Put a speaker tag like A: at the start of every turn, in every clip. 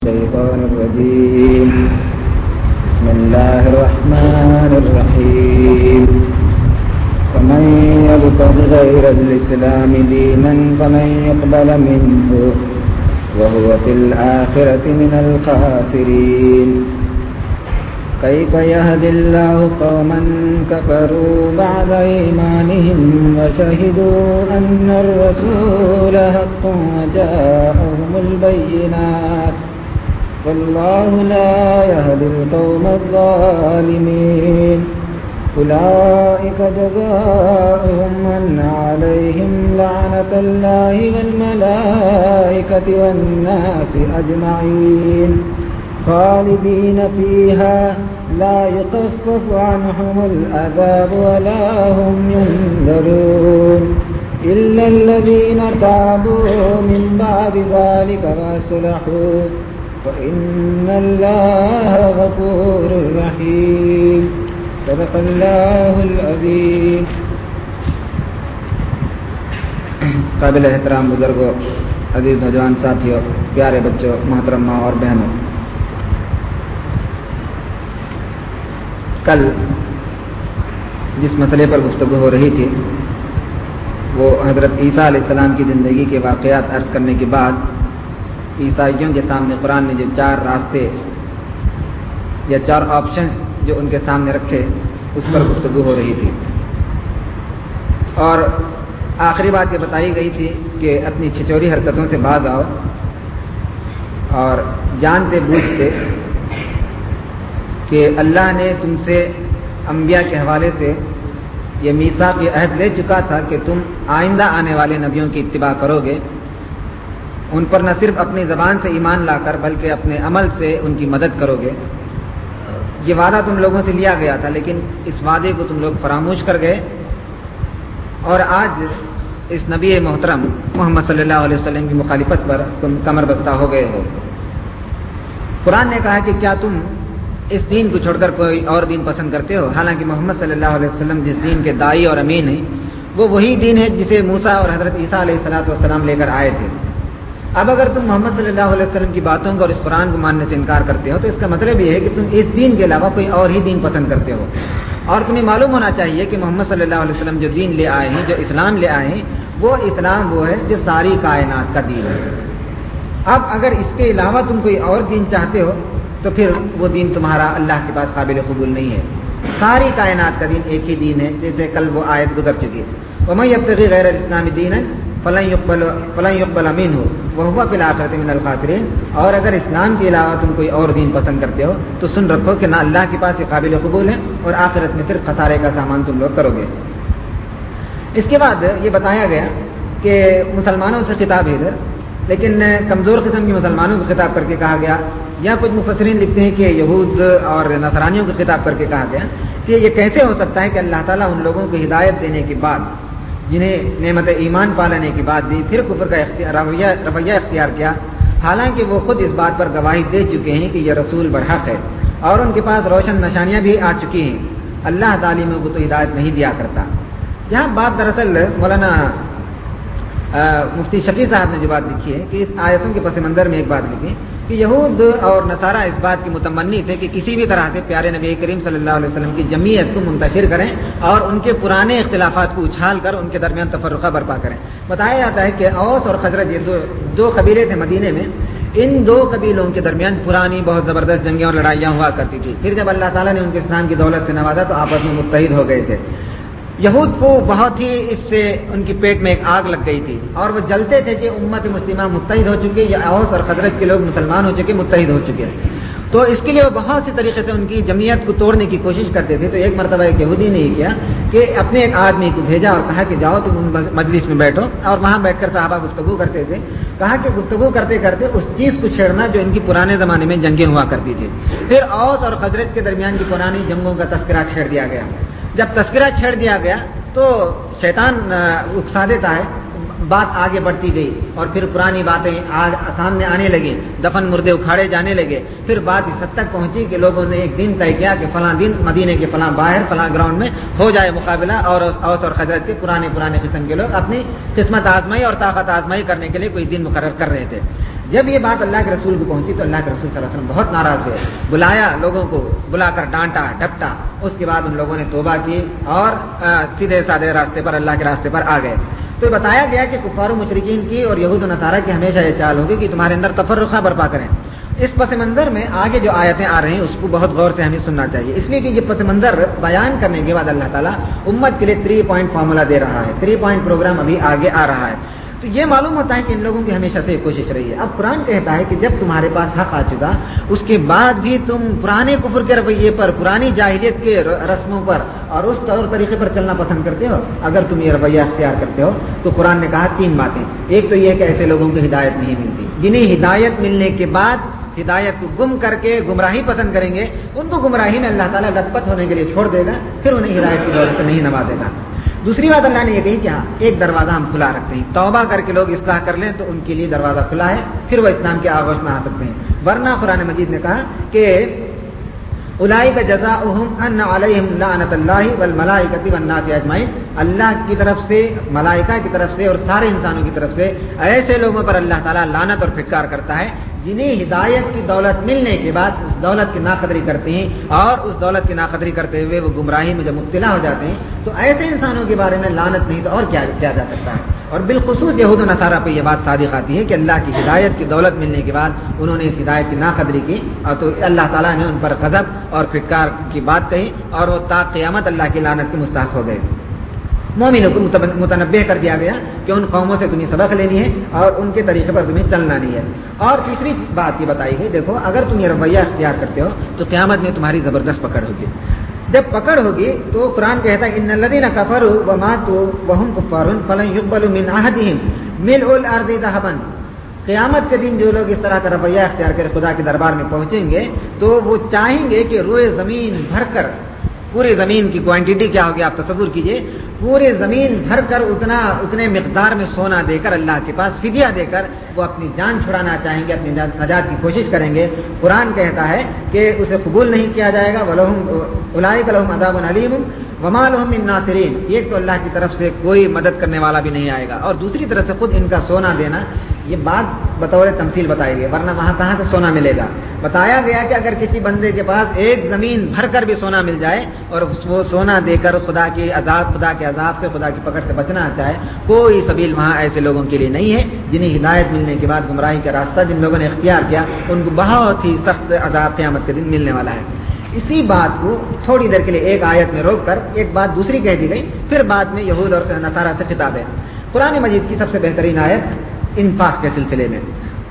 A: الشيطان الرجيم. بسم الله الرحمن الرحيم. ومن يبتغ غير الإسلام دينا فلن يقبل منه وهو في الآخرة من الخاسرين. كيف يهدي الله قوما كفروا بعد إيمانهم وشهدوا أن الرسول حق وجاءهم البينات والله لا يهدي القوم الظالمين. أولئك جزاؤهم أن عليهم لعنة الله والملائكة والناس أجمعين خالدين فيها لا يخفف عنهم العذاب ولا هم ينذرون إلا الذين تابوا من بعد ذلك وأصلحوا فإن الله غفور رحيم. صدق اللہ العظیم. قابل احترام بزرگوں، عزیز نوجوان ساتھیوں، پیارے بچوں، محترم ماں اور بہنوں، کل جس مسئلے پر گفتگو ہو رہی تھی وہ حضرت عیسیٰ علیہ السلام کی زندگی کے واقعات عرض کرنے کے بعد عیسائیوں کے سامنے قرآن نے جو 4 راستے یا 4 آپشنز جو ان کے سامنے رکھے اس پر گفتگو ہو رہی تھی، اور آخری بات یہ بتائی گئی تھی کہ اپنی چھچوری حرکتوں سے باز آؤ اور جانتے بوجھتے کہ اللہ نے تم سے انبیاء کے حوالے سے یہ میثاق یہ عہد لے چکا تھا کہ تم آئندہ آنے والے نبیوں کی اتباع کرو گے، ان پر نہ صرف اپنی زبان سے ایمان لا کر بلکہ اپنے عمل سے ان کی مدد کرو گے. یہ وعدہ تم لوگوں سے لیا گیا تھا، لیکن اس وعدے کو تم لوگ فراموش کر گئے اور آج اس نبی محترم محمد صلی اللہ علیہ وسلم کی مخالفت پر تم کمر بستہ ہو گئے ہو. قرآن نے کہا کہ کیا تم اس دین کو چھوڑ کر کوئی اور دین پسند کرتے ہو، حالانکہ محمد صلی اللہ علیہ وسلم جس دین کے داعی اور امین ہیں وہ وہی دین ہے جسے موسیٰ اور حضرت عیسیٰ علیہ السلام لے کر آئے تھے. اب اگر تم محمد صلی اللہ علیہ وسلم کی باتوں کو اور اس قرآن کو ماننے سے انکار کرتے ہو تو اس کا مطلب یہ ہے کہ تم اس دین کے علاوہ کوئی اور ہی دین پسند کرتے ہو، اور تمہیں معلوم ہونا چاہیے کہ محمد صلی اللہ علیہ وسلم جو دین لے آئے ہیں، جو اسلام لے آئے ہیں، وہ اسلام وہ ہے جو ساری کائنات کا دین ہے. اب اگر اس کے علاوہ تم کوئی اور دین چاہتے ہو تو پھر وہ دین تمہارا اللہ کے پاس قابل قبول نہیں ہے. ساری کائنات کا دین ایک ہی دین ہے، جیسے کل وہ آیت گزر چکی ہے، وَمَن يَبْتَغِ غَيْرَ الْإِسْلَامِ دِينًا فَلَن يُقْبَلَ مِنْهُ وَهُوَ فِي الْآخِرَةِ مِنَ الْخَاسِرِينَ. اور اگر اسلام کے علاوہ تم کوئی اور دین پسند کرتے ہو تو سن رکھو کہ نہ اللہ کے پاس یہ قابل قبول ہے اور آخرت میں صرف خسارے کا سامان تم لوگ کرو گے. اس کے بعد یہ بتایا گیا کہ مسلمانوں سے خطاب ہے ادھر، لیکن کمزور قسم کے مسلمانوں کو خطاب کر کے کہا گیا، یا کچھ مفسرین لکھتے ہیں کہ یہود اور نصرانیوں کو خطاب کر کے کہا گیا کہ یہ کیسے ہو سکتا ہے کہ اللہ تعالیٰ ان لوگوں کو ہدایت دینے کے بعد، جنہیں نعمت ایمان پالانے کے بعد بھی پھر کفر کا رویہ اختیار کیا، حالانکہ وہ خود اس بات پر گواہی دے چکے ہیں کہ یہ رسول برحق ہے اور ان کے پاس روشن نشانیاں بھی آ چکی ہیں. اللہ ظالموں کو تو ہدایت نہیں دیا کرتا. یہاں بات دراصل مولانا مفتی شفیع صاحب نے جو بات لکھی ہے کہ اس آیتوں کے پس منظر میں ایک بات لکھی کہ یہود اور نصارہ اس بات کی متمنی تھے کہ کسی بھی طرح سے پیارے نبی کریم صلی اللہ علیہ وسلم کی جمعیت کو منتشر کریں اور ان کے پرانے اختلافات کو اچھال کر ان کے درمیان تفرقہ برپا کریں. بتایا جاتا ہے کہ اوس اور خزرج یہ دو قبیلے تھے مدینے میں، ان 2 قبیلوں کے درمیان پرانی بہت زبردست جنگیں اور لڑائیاں ہوا کرتی تھی. پھر جب اللہ تعالیٰ نے ان کے اسلام کی دولت سے نوازا تو آپس میں متحد ہو گئے تھے. یہود کو بہت ہی اس سے ان کی پیٹ میں ایک آگ لگ گئی تھی اور وہ جلتے تھے کہ امت مسلمہ متحد ہو چکی، یا اوس اور خزرج کے لوگ مسلمان ہو چکے، متحد ہو چکے. تو اس کے لیے وہ بہت سی طریقے سے ان کی جمعیت کو توڑنے کی کوشش کرتے تھے. تو ایک مرتبہ ایک یہودی نے یہ کیا کہ اپنے ایک آدمی کو بھیجا اور کہا کہ جاؤ تم مجلس میں بیٹھو، اور وہاں بیٹھ کر صحابہ گفتگو کرتے تھے. کہا کہ گفتگو کرتے کرتے اس چیز کو چھیڑنا جو ان کی پرانے زمانے میں جنگیں ہوا کرتی تھی. پھر اوس اور خزرج کے درمیان کی پرانی جنگوں کا تذکرہ چھیڑ دیا گیا. جب تذکرہ چھیڑ دیا گیا تو شیطان اکسا دیتا ہے، بات آگے بڑھتی گئی اور پھر پرانی باتیں سامنے آنے لگی، دفن مردے اکھاڑے جانے لگے. پھر بات اس حد تک پہنچی کہ لوگوں نے ایک دن طے کیا کہ فلاں دن مدینے کے فلاں باہر فلاں گراؤنڈ میں ہو جائے مقابلہ، اور اوس اور خزرج کے پرانے قسم کے لوگ اپنی قسمت آزمائی اور طاقت آزمائی کرنے کے لیے کوئی دن مقرر کر رہے تھے. جب یہ بات اللہ کے رسول کو پہنچی تو اللہ کے رسول صلی اللہ علیہ وسلم بہت ناراض ہوئے، بلایا لوگوں کو، بلا کر ڈانٹا ڈپٹا، اس کے بعد ان لوگوں نے توبہ کی اور سیدھے سادے راستے پر، اللہ کے راستے پر آ گئے۔ تو بتایا گیا کہ کفار و مشرکین کی اور یہود و نصارہ کی ہمیشہ یہ چال ہوگی کہ تمہارے اندر تفرقہ برپا کریں۔ اس پس منظر میں آگے جو آیتیں آ رہی ہیں اس کو بہت غور سے ہمیں سننا چاہیے، اس لیے کہ یہ پس منظر بیان کرنے کے بعد اللہ تعالیٰ امت کے لیے 3 پوائنٹ فارمولا دے رہا ہے، 3 پوائنٹ پروگرام ابھی آگے آ رہا ہے۔ تو یہ معلوم ہوتا ہے کہ ان لوگوں کی ہمیشہ سے کوشش رہی ہے۔ اب قرآن کہتا ہے کہ جب تمہارے پاس حق آ چکا، اس کے بعد بھی تم پرانے کفر کے رویے پر، پرانی جاہلیت کے رسموں پر اور اس طور طریقے پر چلنا پسند کرتے ہو، اگر تم یہ رویہ اختیار کرتے ہو تو قرآن نے کہا 3 باتیں۔ ایک تو یہ ہے کہ ایسے لوگوں کو ہدایت نہیں ملتی، جنہیں ہدایت ملنے کے بعد ہدایت کو گم کر کے گمراہی پسند کریں گے، ان کو گمراہی میں اللہ تعالیٰ لت پت ہونے کے لیے چھوڑ دے گا، پھر انہیں ہدایت کی دولت نہیں نوازے گا۔ دوسری بات اللہ نے یہ کہی کہ ہاں ایک دروازہ ہم کھلا رکھتے ہیں، توبہ کر کے لوگ اصلاح کر لیں تو ان کے لیے دروازہ کھلا ہے، پھر وہ اسلام کے آغوش میں آ سکتے ہیں۔ ورنہ قرآن مجید نے کہا کہ اولئک جزاؤہم ان علیہم لعنت اللہ والملائکۃ والناس اجمعین، اللہ کی طرف سے، ملائکہ کی طرف سے اور سارے انسانوں کی طرف سے ایسے لوگوں پر اللہ تعالیٰ لعنت اور پھٹکار کرتا ہے جنہیں ہدایت کی دولت ملنے کے بعد اس دولت کی ناقدری کرتے ہیں، اور اس دولت کی ناقدری کرتے ہوئے وہ گمراہی میں جب مبتلا ہو جاتے ہیں تو ایسے انسانوں کے بارے میں لعنت نہیں تو اور کیا جا سکتا ہے۔ اور بالخصوص یہود و نصارہ پہ یہ بات صادق آتی ہے کہ اللہ کی ہدایت کی دولت ملنے کے بعد انہوں نے اس ہدایت کی ناقدری کی، اور تو اللہ تعالیٰ نے ان پر غضب اور پھٹکار کی بات کہی اور وہ تا قیامت اللہ کی لعنت کے مستحق ہو گئے۔ مومنوں کو متنبہ کر دیا گیا کہ ان قوموں سے تمہیں سبق لینی ہے اور ان کے طریقے پر تمہیں چلنا نہیں ہے۔ اور تیسری بات یہ بتائی گئی، دیکھو اگر تم یہ رویہ اختیار کرتے ہو تو قیامت میں تمہاری زبردست پکڑ ہوگی۔ جب پکڑ ہوگی تو قرآن کہتا ہے ان الذین کفروا وماتوا وهم کفار فلن يقبل من احدهم ملء الارض ذهبا، قیامت کے دن جو لوگ اس طرح کا رویہ اختیار کر خدا کے دربار میں پہنچیں گے تو وہ چاہیں گے کہ روئے زمین بھر کر، پوری زمین کی کوانٹٹی کیا ہوگی آپ تصور کیجئے، پورے زمین بھر کر اتنے مقدار میں سونا دے کر اللہ کے پاس فدیہ دے کر وہ اپنی جان چھڑانا چاہیں گے، اپنی نجات کی کوشش کریں گے۔ قرآن کہتا ہے کہ اسے قبول نہیں کیا جائے گا، وَلَهُمْ أُولَٰئِكَ لَهُمْ عَذَابٌ عَلِيمٌ وَمَا لَهُم مِّن نَاصِرِينَ، ایک تو اللہ کی طرف سے کوئی مدد کرنے والا بھی نہیں آئے گا، اور دوسری طرف سے خود ان کا سونا دینا، یہ بات بطور تمثیل بتائی گئی، ورنہ وہاں کہاں سے سونا ملے گا۔ بتایا گیا کہ اگر کسی بندے کے پاس ایک زمین بھر کر بھی سونا مل جائے اور وہ سونا دے کر خدا کے عذاب سے، خدا کی پکڑ سے بچنا چاہے، کوئی سبیل وہاں ایسے لوگوں کے لیے نہیں ہے جنہیں ہدایت ملنے کے بعد گمراہی کا راستہ جن لوگوں نے اختیار کیا، ان کو بہت ہی سخت عذاب قیامت کے دن ملنے والا ہے۔ اسی بات کو تھوڑی دیر کے لیے ایک آیت میں روک کر ایک بات دوسری کہہ دی گئی، پھر بعد میں یہود اور نصارہ سے خطاب ہے۔ قرآن مجید کی سب سے بہترین آیت انفاق کے سلسلے میں،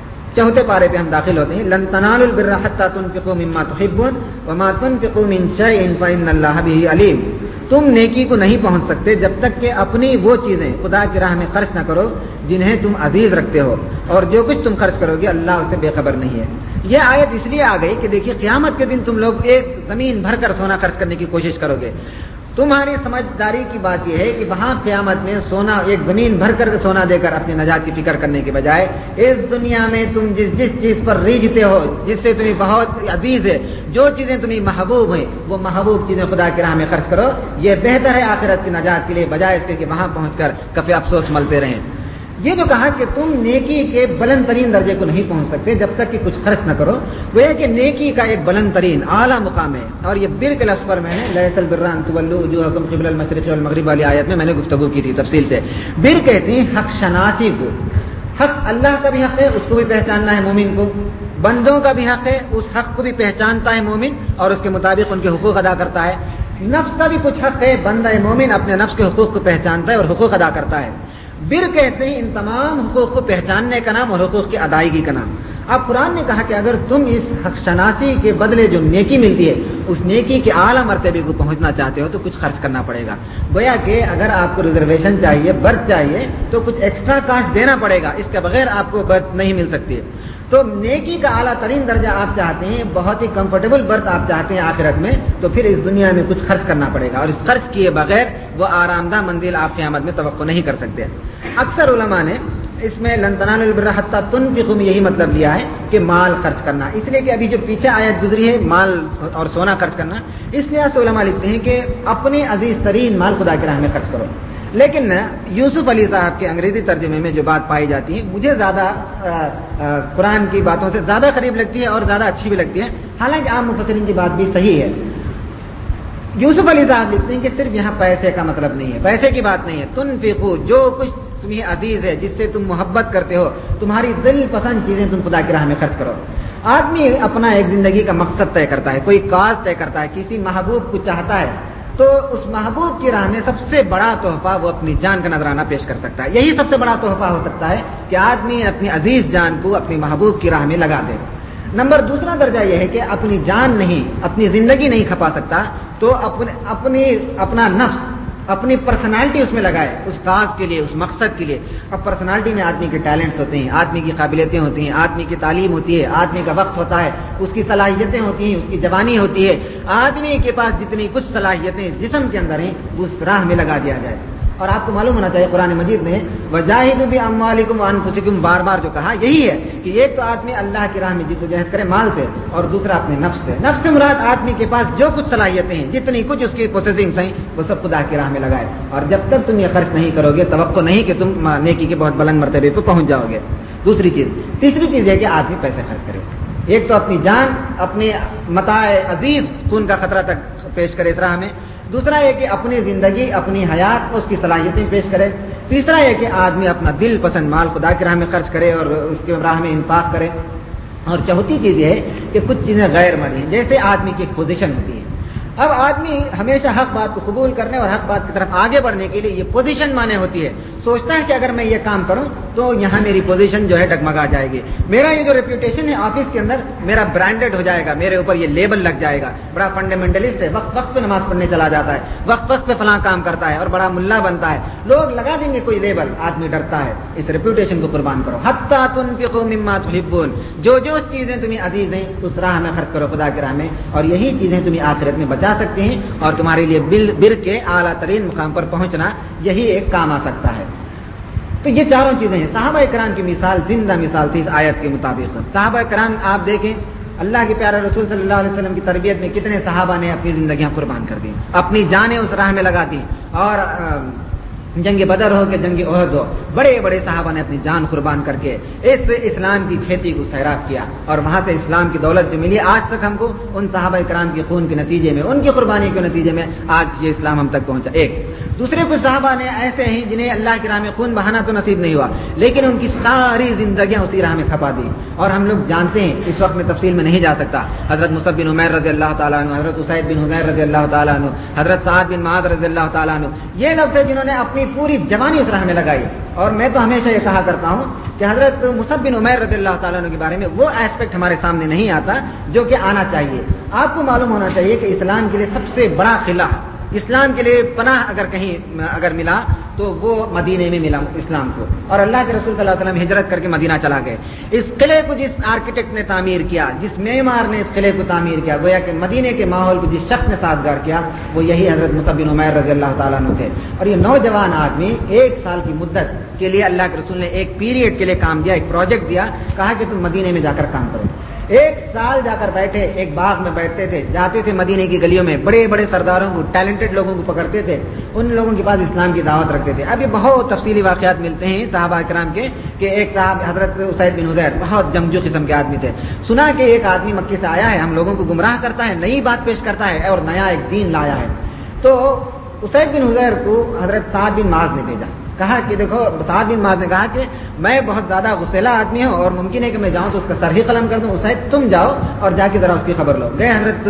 A: 4 پارے پہ ہم داخل ہوتے ہیں۔ لن تنالوا البر حتى تنفقوا مما تحبون وما تنفقوا من شيء فإن الله به عليم، تم نیکی کو نہیں پہنچ سکتے جب تک کہ اپنی وہ چیزیں خدا کی راہ میں خرچ نہ کرو جنہیں تم عزیز رکھتے ہو، اور جو کچھ تم خرچ کرو گے اللہ اس سے بے خبر نہیں ہے۔ یہ آیت اس لیے آ گئی کہ دیکھیے قیامت کے دن تم لوگ ایک زمین بھر کر سونا خرچ کرنے کی کوشش کرو گے۔ تمہاری سمجھداری کی بات یہ ہے کہ وہاں قیامت میں سونا، ایک زمین بھر کر سونا دے کر اپنی نجات کی فکر کرنے کے بجائے اس دنیا میں تم جس چیز پر ریجھتے ہو، جس سے تمہیں بہت عزیز ہے، جو چیزیں تمہیں محبوب ہیں، وہ محبوب چیزیں خدا کی راہ میں خرچ کرو، یہ بہتر ہے آخرت کی نجات کے لیے، بجائے اس کے کہ وہاں پہنچ کر کفے افسوس ملتے رہیں۔ یہ جو کہا کہ تم نیکی کے بلند ترین درجے کو نہیں پہنچ سکتے جب تک کہ کچھ خرچ نہ کرو، وہ یہ کہ نیکی کا ایک بلند ترین اعلیٰ مقام ہے، اور یہ بر کے لفظ پر میں نے لیس البر ان تولوا وجوہکم قبل المشرق والمغرب والی آیت میں نے گفتگو کی تھی تفصیل سے۔ بر کہتے ہیں حق شناسی کو، حق اللہ کا بھی حق ہے، اس کو بھی پہچاننا ہے مومن کو، بندوں کا بھی حق ہے، اس حق کو بھی پہچانتا ہے مومن اور اس کے مطابق ان کے حقوق ادا کرتا ہے۔ نفس کا بھی کچھ حق ہے، بندہ مومن اپنے نفس کے حقوق کو پہچانتا ہے اور حقوق ادا کرتا ہے۔ بر کہتے ہیں ان تمام حقوق کو پہچاننے کا نام اور حقوق کی ادائیگی کا نام۔ اب قرآن نے کہا کہ اگر تم اس حق شناسی کے بدلے جو نیکی ملتی ہے اس نیکی کے اعلیٰ مرتبے کو پہنچنا چاہتے ہو تو کچھ خرچ کرنا پڑے گا۔ گویا کہ اگر آپ کو ریزرویشن چاہیے، برتھ چاہیے، تو کچھ ایکسٹرا کاسٹ دینا پڑے گا، اس کے بغیر آپ کو برتھ نہیں مل سکتی ہے۔ تو نیکی کا اعلیٰ ترین درجہ آپ چاہتے ہیں، بہت ہی کمفرٹیبل برتھ آپ چاہتے ہیں آخرت میں، تو پھر اس دنیا میں کچھ خرچ کرنا پڑے گا، اور اس خرچ کیے بغیر وہ آرام دہ منزل آپ قیامت میں توقع نہیں کر سکتے۔ اکثر علماء نے اس میں لن تنالوا البر حتى تنفقوا میں یہی مطلب لیا ہے کہ مال خرچ کرنا، اس لیے کہ ابھی جو پیچھے آیت گزری ہے مال اور سونا خرچ کرنا، اس لحاظ سے علماء لکھتے ہیں کہ اپنے عزیز ترین مال خدا کی راہ میں خرچ کرو۔ لیکن یوسف علی صاحب کے انگریزی ترجمے میں جو بات پائی جاتی ہے مجھے زیادہ قرآن کی باتوں سے زیادہ قریب لگتی ہے اور زیادہ اچھی بھی لگتی ہے، حالانکہ عام مفسرین کی بات بھی صحیح ہے۔ یوسف علی صاحب لکھتے ہیں کہ صرف یہاں پیسے کا مطلب نہیں ہے، پیسے کی بات نہیں ہے، تنفقوا، جو کچھ تمہیں عزیز ہے، جس سے تم محبت کرتے ہو، تمہاری دل پسند چیزیں تم خدا کی راہ میں خرچ کرو۔ آدمی اپنا ایک زندگی کا مقصد طے کرتا ہے، کوئی کاز طے کرتا ہے، کسی محبوب کو چاہتا ہے، تو اس محبوب کی راہ میں سب سے بڑا تحفہ وہ اپنی جان کا نذرانہ پیش کر سکتا ہے۔ یہی سب سے بڑا تحفہ ہو سکتا ہے کہ آدمی اپنی عزیز جان کو اپنی محبوب کی راہ میں لگا دے۔ نمبر دوسرا درجہ یہ ہے کہ اپنی جان نہیں، اپنی زندگی نہیں کھپا سکتا، تو اپنا نفس، اپنی پرسنالٹی اس میں لگائے، اس کاز کے لیے، اس مقصد کے لیے۔ اب پرسنالٹی میں آدمی کے ٹیلنٹس ہوتے ہیں، آدمی کی قابلیتیں ہوتی ہیں، آدمی کی تعلیم ہوتی ہے، آدمی کا وقت ہوتا ہے، اس کی صلاحیتیں ہوتی ہیں، اس کی جوانی ہوتی ہے۔ آدمی کے پاس جتنی کچھ صلاحیتیں جسم کے اندر ہیں اس راہ میں لگا دیا جائے۔ اور آپ کو معلوم ہونا چاہیے قرآن مجید نے وجاہدوا باموالکم وانفسکم بار بار جو کہا یہی ہے کہ ایک تو آدمی اللہ کی راہ میں جدوجہد کرے مال سے، اور دوسرا اپنے نفس سے۔ نفس سے مراد آدمی کے پاس جو کچھ صلاحیتیں ہیں، جتنی کچھ اس کی پروسیسنگز ہیں، وہ سب خدا کی راہ میں لگائے۔ اور جب تک تم یہ خرچ نہیں کرو گے توقع نہیں کہ تم نیکی کے بہت بلند مرتبے پہ پہنچ جاؤ گے۔ دوسری چیز، تیسری چیز ہے کہ آدمی پیسے خرچ کرے۔ ایک تو اپنی جان، اپنے متاع عزیز، خون کا خطرہ تک پیش کرے اس راہ میں۔ دوسرا یہ کہ اپنی زندگی، اپنی حیات، اس کی صلاحیتیں پیش کرے۔ تیسرا یہ کہ آدمی اپنا دل پسند مال خدا کی راہ میں خرچ کرے اور اس کے راہ میں انفاق کرے۔ اور چوتھی چیز یہ ہے کہ کچھ چیزیں غیر مرئی ہیں، جیسے آدمی کی ایک پوزیشن ہوتی ہے۔ اب آدمی ہمیشہ حق بات کو قبول کرنے اور حق بات کی طرف آگے بڑھنے کے لیے یہ پوزیشن مانے ہوتی ہے، سوچتا ہے کہ اگر میں یہ کام کروں تو یہاں میری پوزیشن جو ہے ڈگمگا جائے گی، میرا یہ جو ریپیوٹیشن ہے آفس کے اندر میرا برانڈڈ ہو جائے گا، میرے اوپر یہ لیبل لگ جائے گا، بڑا فنڈامنٹلسٹ ہے، وقت وقت پہ نماز پڑھنے چلا جاتا ہے، وقت وقت پہ فلاں کام کرتا ہے اور بڑا ملا بنتا ہے، لوگ لگا دیں گے کوئی لیبل، آدمی ڈرتا ہے۔ اس ریپیوٹیشن کو قربان کرو۔ حتی تنفقوا مما تحبون، جو چیزیں تمہیں عزیز ہیں اس راہ میں خرچ کرو خدا کی راہ میں، اور یہی چیزیں تمہیں آخرت میں بچا سکتی ہیں اور تمہارے لیے بر کے اعلیٰ ترین مقام پر پہنچنا یہی ایک کام آ سکتا ہے۔ تو یہ چاروں چیزیں ہیں۔ صحابہ کرام کی مثال زندہ مثال تھی اس آیت کے مطابق۔ صحابہ کرام آپ دیکھیں، اللہ کے پیارے رسول صلی اللہ علیہ وسلم کی تربیت میں کتنے صحابہ نے اپنی زندگیاں قربان کر دی، اپنی جانیں اس راہ میں لگا دی۔ اور جنگ بدر ہو کہ جنگ احد ہو، بڑے بڑے صحابہ نے اپنی جان قربان کر کے اس اسلام کی کھیتی کو سیراب کیا، اور وہاں سے اسلام کی دولت جو ملی آج تک ہم کو ان صحابہ کرام کے خون کے نتیجے میں، ان کی قربانی کے نتیجے میں آج یہ اسلام ہم تک پہنچا۔ ایک دوسرے کچھ صحابہ نے ایسے ہیں جنہیں اللہ کی راہ میں خون بہانا تو نصیب نہیں ہوا، لیکن ان کی ساری زندگیاں اسی راہ میں کھپا دی۔ اور ہم لوگ جانتے ہیں، اس وقت میں تفصیل میں نہیں جا سکتا، حضرت مصعب بن عمیر رضی اللہ تعالیٰ عنہ، حضرت اسید بن حضیر رضی اللہ تعالیٰ عنہ، حضرت سعد بن معاذ رضی اللہ تعالیٰ عنہ، یہ لوگ تھے جنہوں نے اپنی پوری جوانی اس راہ میں لگائی۔ اور میں تو ہمیشہ یہ کہا کرتا ہوں کہ حضرت مصعب بن عمیر رضی اللہ تعالیٰ عنہ کے بارے میں وہ ایسپیکٹ ہمارے سامنے نہیں آتا جو کہ آنا چاہیے۔ آپ کو معلوم ہونا چاہیے کہ اسلام کے لیے سب سے بڑا قلعہ، اسلام کے لیے پناہ اگر ملا تو وہ مدینے میں ملا اسلام کو، اور اللہ کے رسول صلی اللہ علیہ وسلم ہجرت کر کے مدینہ چلا گئے۔ اس قلعے کو جس آرکیٹیکٹ نے تعمیر کیا، جس معمار نے اس قلعے کو تعمیر کیا، گویا کہ مدینے کے ماحول کو جس شخص نے سازگار کیا وہ یہی حضرت مصعب بن عمیر رضی اللہ تعالیٰ عنہ تھے۔ اور یہ نوجوان آدمی 1 سال کی مدت کے لیے اللہ کے رسول نے ایک پیریڈ کے لیے کام دیا، ایک پروجیکٹ دیا، کہا کہ تم مدینے میں جا کر کام کرو۔ 1 سال جا کر بیٹھے، ایک باغ میں بیٹھتے تھے، جاتے تھے مدینے کی گلیوں میں، بڑے بڑے سرداروں کو، ٹیلنٹڈ لوگوں کو پکڑتے تھے، ان لوگوں کے پاس اسلام کی دعوت رکھتے تھے۔ اب یہ بہت تفصیلی واقعات ملتے ہیں صحابہ کرام کے کہ ایک صاحب حضرت اسید بن حضیر بہت جنگجو قسم کے آدمی تھے، سنا کہ ایک آدمی مکے سے آیا ہے، ہم لوگوں کو گمراہ کرتا ہے، نئی بات پیش کرتا ہے اور نیا ایک دین لایا ہے۔ تو اسید بن حضیر کو حضرت سعد بن معاذ نے بھیجا، کہا کہ دیکھو، سعد بن معاذ نے کہا کہ میں بہت زیادہ غسیلہ آدمی ہوں اور ممکن ہے کہ میں جاؤں تو اس کا سر ہی قلم کر دوں، اسید تم جاؤ اور جا کے ذرا اس کی خبر لو۔ گئے حضرت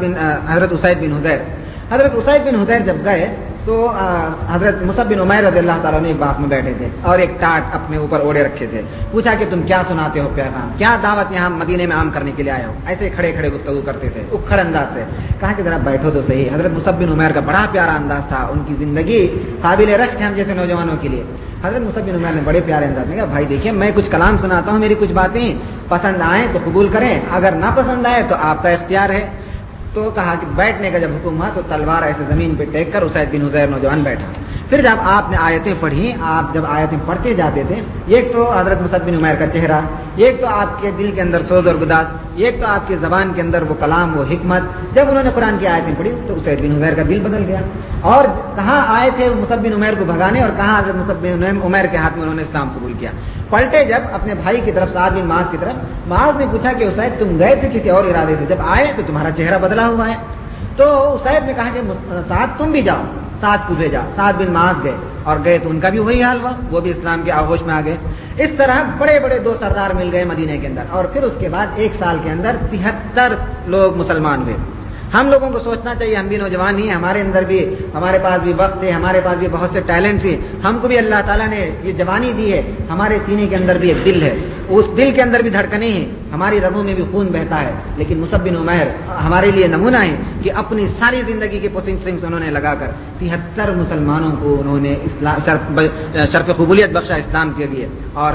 A: اسید بن حضیر۔ حضرت اسید بن حضیر جب گئے تو حضرت مصعب بن عمیر رضی اللہ تعالیٰ نے ایک باغ میں بیٹھے تھے اور ایک ٹاٹ اپنے اوپر اوڑے رکھے تھے۔ پوچھا کہ تم کیا سناتے ہو پیغام، کیا دعوت یہاں مدینے میں عام کرنے کے لیے آئے ہو؟ ایسے کھڑے کھڑے گفتگو کرتے تھے اکھڑ انداز سے۔ کہا کہ ذرا بیٹھو تو صحیح۔ حضرت مصعب بن عمیر کا بڑا پیارا انداز تھا، ان کی زندگی قابل رشک ہے ہم جیسے نوجوانوں کے لیے۔ حضرت مصعب بن عمیر نے بڑے پیارے انداز میں کہا، بھائی دیکھیے میں کچھ کلام سناتا ہوں، میری کچھ باتیں پسند آئیں تو قبول کریں، اگر نہ پسند آئے تو آپ کا اختیار ہے۔ تو کہا کہ بیٹھنے کا جب حکم ہوا تو تلوار ایسے زمین پہ ٹیک کر اسید بن حضیر نوجوان بیٹھا۔ پھر جب آپ نے آیتیں پڑھی، آپ جب آیتیں پڑھتے جاتے تھے، ایک تو حضرت مصعب بن عمیر کا چہرہ، ایک تو آپ کے دل کے اندر سوز اور گداز، ایک تو آپ کی زبان کے اندر وہ کلام، وہ حکمت، جب انہوں نے قرآن کی آیتیں پڑھی تو اسید بن حضیر کا دل بدل گیا، اور کہاں آئے تھے مصعب بن عمیر کو بھگانے، اور کہاں حضرت مصعب بن عمیر کے ہاتھ میں انہوں نے اسلام قبول کیا۔ پلٹے جب اپنے بھائی کی طرف سعد بن معاذ کی طرف، معاذ نے پوچھا کہ اسید تم گئے تھے کسی اور ارادے سے، جب آئے تو تمہارا چہرہ بدلا ہوا ہے، تو اسید نے کہا کہ سعد تم بھی جاؤ، سعد کو بھیجا، سعد بن معاذ گئے، اور گئے تو ان کا بھی وہی حال ہوا، وہ بھی اسلام کے آغوش میں آ گئے۔ اس طرح بڑے بڑے دو سردار مل گئے مدینے کے اندر، اور پھر اس کے بعد ایک سال کے اندر 73 لوگ مسلمان ہوئے۔ ہم لوگوں کو سوچنا چاہیے، ہم بھی نوجوان ہی، ہمارے اندر بھی، ہمارے پاس بھی وقت ہے، ہمارے پاس بھی بہت سے ٹیلنٹس ہیں، ہم کو بھی اللہ تعالیٰ نے یہ جوانی دی ہے، ہمارے سینے کے اندر بھی ایک دل ہے، اس دل کے اندر بھی دھڑکنیں ہیں، ہماری رگوں میں بھی خون بہتا ہے، لیکن مصعب بن عمیر ہمارے لیے نمونہ ہے کہ اپنی ساری زندگی کے پوسنگ انہوں نے لگا کر 73 مسلمانوں کو انہوں نے اسلام شرف قبولیت بخشا اسلام کے لیے، اور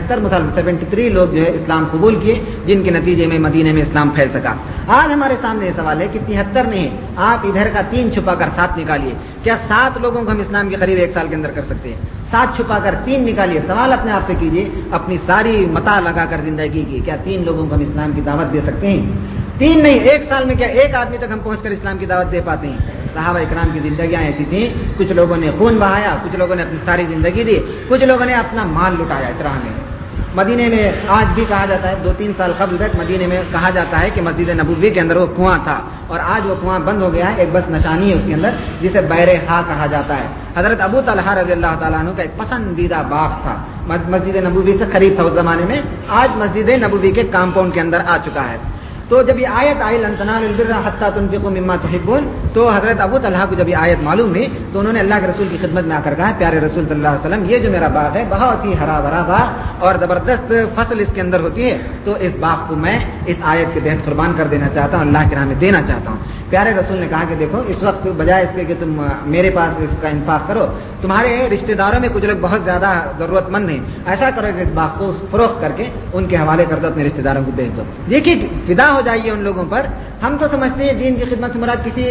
A: 73 لوگ جو ہے اسلام قبول کیے، جن کے نتیجے میں مدینے میں اسلام پھیل سکا۔ آج ہمارے سامنے یہ سوال ہے کہ 73 نہیں، آپ ادھر کا 3 چھپا کر 7 نکالیے، کیا 7 لوگوں کو ہم اسلام کے قریب 1 سال کے اندر کر سکتے ہیں؟ 7 چھپا کر 3 نکالیے، سوال اپنے آپ سے کیجیے، اپنی ساری متاع لگا کر زندگی کی، کیا 3 لوگوں کو ہم اسلام کی دعوت دے سکتے ہیں؟ 3 نہیں، 1 سال میں کیا 1 آدمی تک ہم پہنچ کر اسلام کی دعوت دے پاتے ہیں؟ صحابہ اکرام کی زندگیاں ایسی تھیں، کچھ لوگوں نے خون بہایا، کچھ لوگوں نے اپنی ساری زندگی دی، کچھ لوگوں نے اپنا مال لٹایا اس راہ میں۔ مدینے میں آج بھی کہا جاتا ہے، 2-3 سال قبل تک مدینے میں کہا جاتا ہے کہ مسجد نبوی کے اندر وہ کنواں تھا، اور آج وہ کنواں بند ہو گیا ہے، ایک بس نشانی ہے اس کے اندر جسے بئر ہا کہا جاتا ہے۔ حضرت ابو طلحہ رضی اللہ تعالیٰ عنہ کا ایک پسندیدہ باغ تھا، مسجد نبوی سے قریب تھا اس زمانے میں، آج مسجد نبوی کے کمپاؤنڈ کے اندر آ چکا ہے۔ تو جب یہ آیت آئی لن تنالوا البر حتى تنفقوا مما تحبون، تو حضرت ابو طلحہ کو جب یہ آیت معلوم ہوئی تو انہوں نے اللہ کے رسول کی خدمت میں آ کر کہا، پیارے رسول صلی اللہ علیہ وسلم، یہ جو میرا باغ ہے بہت ہی ہرا بھرا باغ اور زبردست فصل اس کے اندر ہوتی ہے، تو اس باغ کو میں اس آیت کے تحت قربان کر دینا چاہتا ہوں، اللہ کی راہ میں دینا چاہتا ہوں۔ پیارے رسول نے کہا کہ دیکھو، اس وقت بجائے اس کے کہ تم میرے پاس اس کا انفاق کرو، تمہارے رشتہ داروں میں کچھ لوگ بہت زیادہ ضرورت مند ہیں، ایسا کرو کہ اس باغ کو فروخت کر کے ان کے حوالے کر دو، اپنے رشتہ داروں کو بھیج دو۔ دیکھیے فدا ہو جائیے ان لوگوں پر۔ ہم تو سمجھتے ہیں دین کی خدمت سے مراد کسی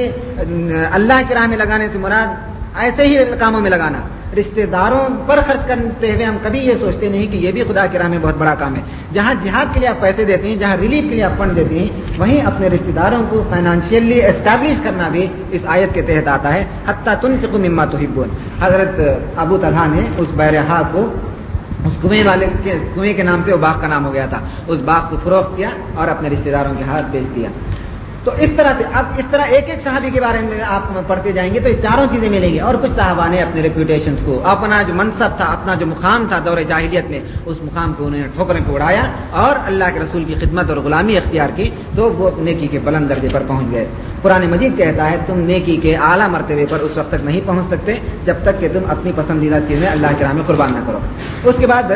A: اللہ کی راہ میں لگانے سے مراد ایسے ہی کاموں میں لگانا، رشتہ داروں پر خرچ کرتے ہوئے ہم کبھی یہ سوچتے نہیں کہ یہ بھی خدا کی راہ میں بہت بڑا کام ہے۔ جہاں جہاد کے لیے آپ پیسے دیتے ہیں، جہاں ریلیف کے لیے آپ فنڈ دیتے ہیں، وہیں اپنے رشتہ داروں کو فائنانشیلی اسٹیبلش کرنا بھی اس آیت کے تحت آتا ہے، حتیٰ تنفقوا مما تحبون۔ حضرت ابو طلحہ نے اس بحرہا کو، اس کنویں کے نام سے وہ باغ کا نام ہو گیا تھا، اس باغ کو فروخت کیا اور اپنے رشتہ داروں کے ہاتھ بیچ دیا۔ تو اس طرح سے اب اس طرح ایک ایک صحابی کے بارے میں آپ پڑھتے جائیں گے تو یہ چاروں چیزیں ملیں گی۔ اور کچھ صحابہ نے اپنے ریپوٹیشنز کو، اپنا جو منصب تھا، اپنا جو مقام تھا دور جاہلیت میں، اس مقام کو انہوں نے ٹھوکریں کو اڑایا اور اللہ کے رسول کی خدمت اور غلامی اختیار کی، تو وہ نیکی کے بلند درجے پر پہنچ گئے۔ قرآن مجید کہتا ہے تم نیکی کے اعلیٰ مرتبے پر اس وقت تک نہیں پہنچ سکتے جب تک کہ تم اپنی پسندیدہ چیزیں اللہ کی راہ میں قربان نہ کرو۔ اس کے بعد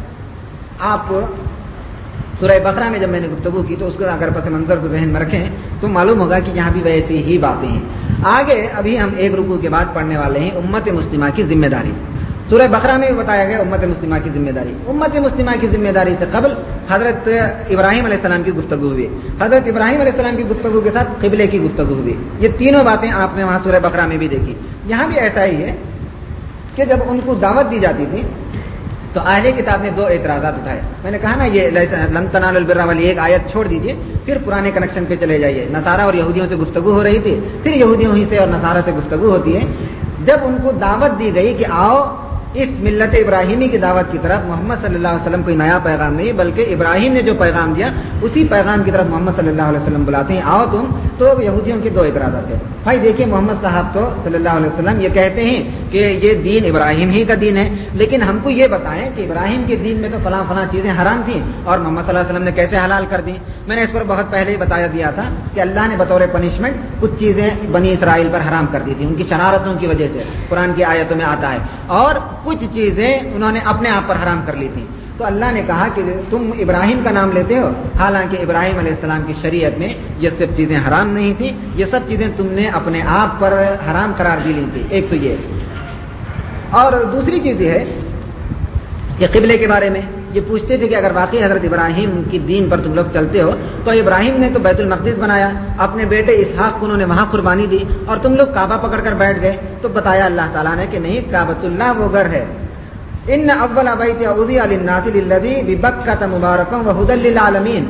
A: آپ سورہ بقرہ میں جب میں نے گفتگو کی تو اس کو اگر پس منظر کو ذہن میں رکھیں تو معلوم ہوگا کہ یہاں بھی ویسی ہی باتیں ہیں۔ آگے ابھی ہم ایک رکوع کے بعد پڑھنے والے ہیں امت مسلمہ کی ذمہ داری۔ سورہ بقرہ میں بھی بتایا گیا امت مسلمہ کی ذمہ داری۔ امت مسلمہ کی ذمہ داری سے قبل حضرت ابراہیم علیہ السلام کی گفتگو ہوئی، حضرت ابراہیم علیہ السلام کی گفتگو کے ساتھ قبلے کی گفتگو ہوئی۔ یہ تینوں باتیں آپ نے وہاں سورہ بقرہ میں بھی دیکھی۔ یہاں بھی ایسا ہی ہے کہ جب ان کو دعوت دی جاتی تھی تو اہل کتاب نے 2 اعتراضات اٹھائے۔ میں نے کہا نا یہ لن تنالوا البر والی ایک آیت چھوڑ دیجئے، پھر پرانے کنیکشن پہ چلے جائیے۔ نصارہ اور یہودیوں سے گفتگو ہو رہی تھی، پھر یہودیوں ہی سے اور نصارہ سے گفتگو ہوتی ہے۔ جب ان کو دعوت دی گئی کہ آؤ اس ملت ابراہیمی کی دعوت کی طرف، محمد صلی اللہ علیہ وسلم کوئی نیا پیغام نہیں بلکہ ابراہیم نے جو پیغام دیا اسی پیغام کی طرف محمد صلی اللہ علیہ وسلم بلاتے ہیں، آؤ تم، تو یہودیوں کے 2 اعتراضات ہیں۔ بھائی دیکھیے محمد صاحب تو صلی اللہ علیہ وسلم یہ کہتے ہیں کہ یہ دین ابراہیم ہی کا دین ہے، لیکن ہم کو یہ بتائیں کہ ابراہیم کے دین میں تو فلاں فلاں چیزیں حرام تھیں اور محمد صلی اللہ علیہ وسلم نے کیسے حلال کر دی۔ میں نے اس پر بہت پہلے ہی بتایا دیا تھا کہ اللہ نے بطور پنشمنٹ کچھ چیزیں بنی اسرائیل پر حرام کر دی تھی، ان کی شرارتوں کی وجہ سے، قرآن کی آیتوں میں آتا ہے، اور کچھ چیزیں انہوں نے اپنے آپ پر حرام کر لی تھی۔ تو اللہ نے کہا کہ تم ابراہیم کا نام لیتے ہو، حالانکہ ابراہیم علیہ السلام کی شریعت میں یہ سب چیزیں حرام نہیں تھی، یہ سب چیزیں تم نے اپنے آپ پر حرام قرار دی لی تھی۔ ایک تو یہ، اور دوسری چیز یہ ہے کہ قبلے کے بارے میں یہ پوچھتے تھے کہ اگر واقعی حضرت ابراہیم کی دین پر تم لوگ چلتے ہو تو ابراہیم نے تو بیت المقدس بنایا، اپنے بیٹے اسحاق کو انہوں نے وہاں قربانی دی، اور تم لوگ کعبہ پکڑ کر بیٹھ گئے۔ تو بتایا اللہ تعالیٰ نے کہ نہیں، کعبۃ اللہ وہ گھر ہے، ان اول بیت وضع للناس للذی ببکۃ مبارکا وہدی للعالمین،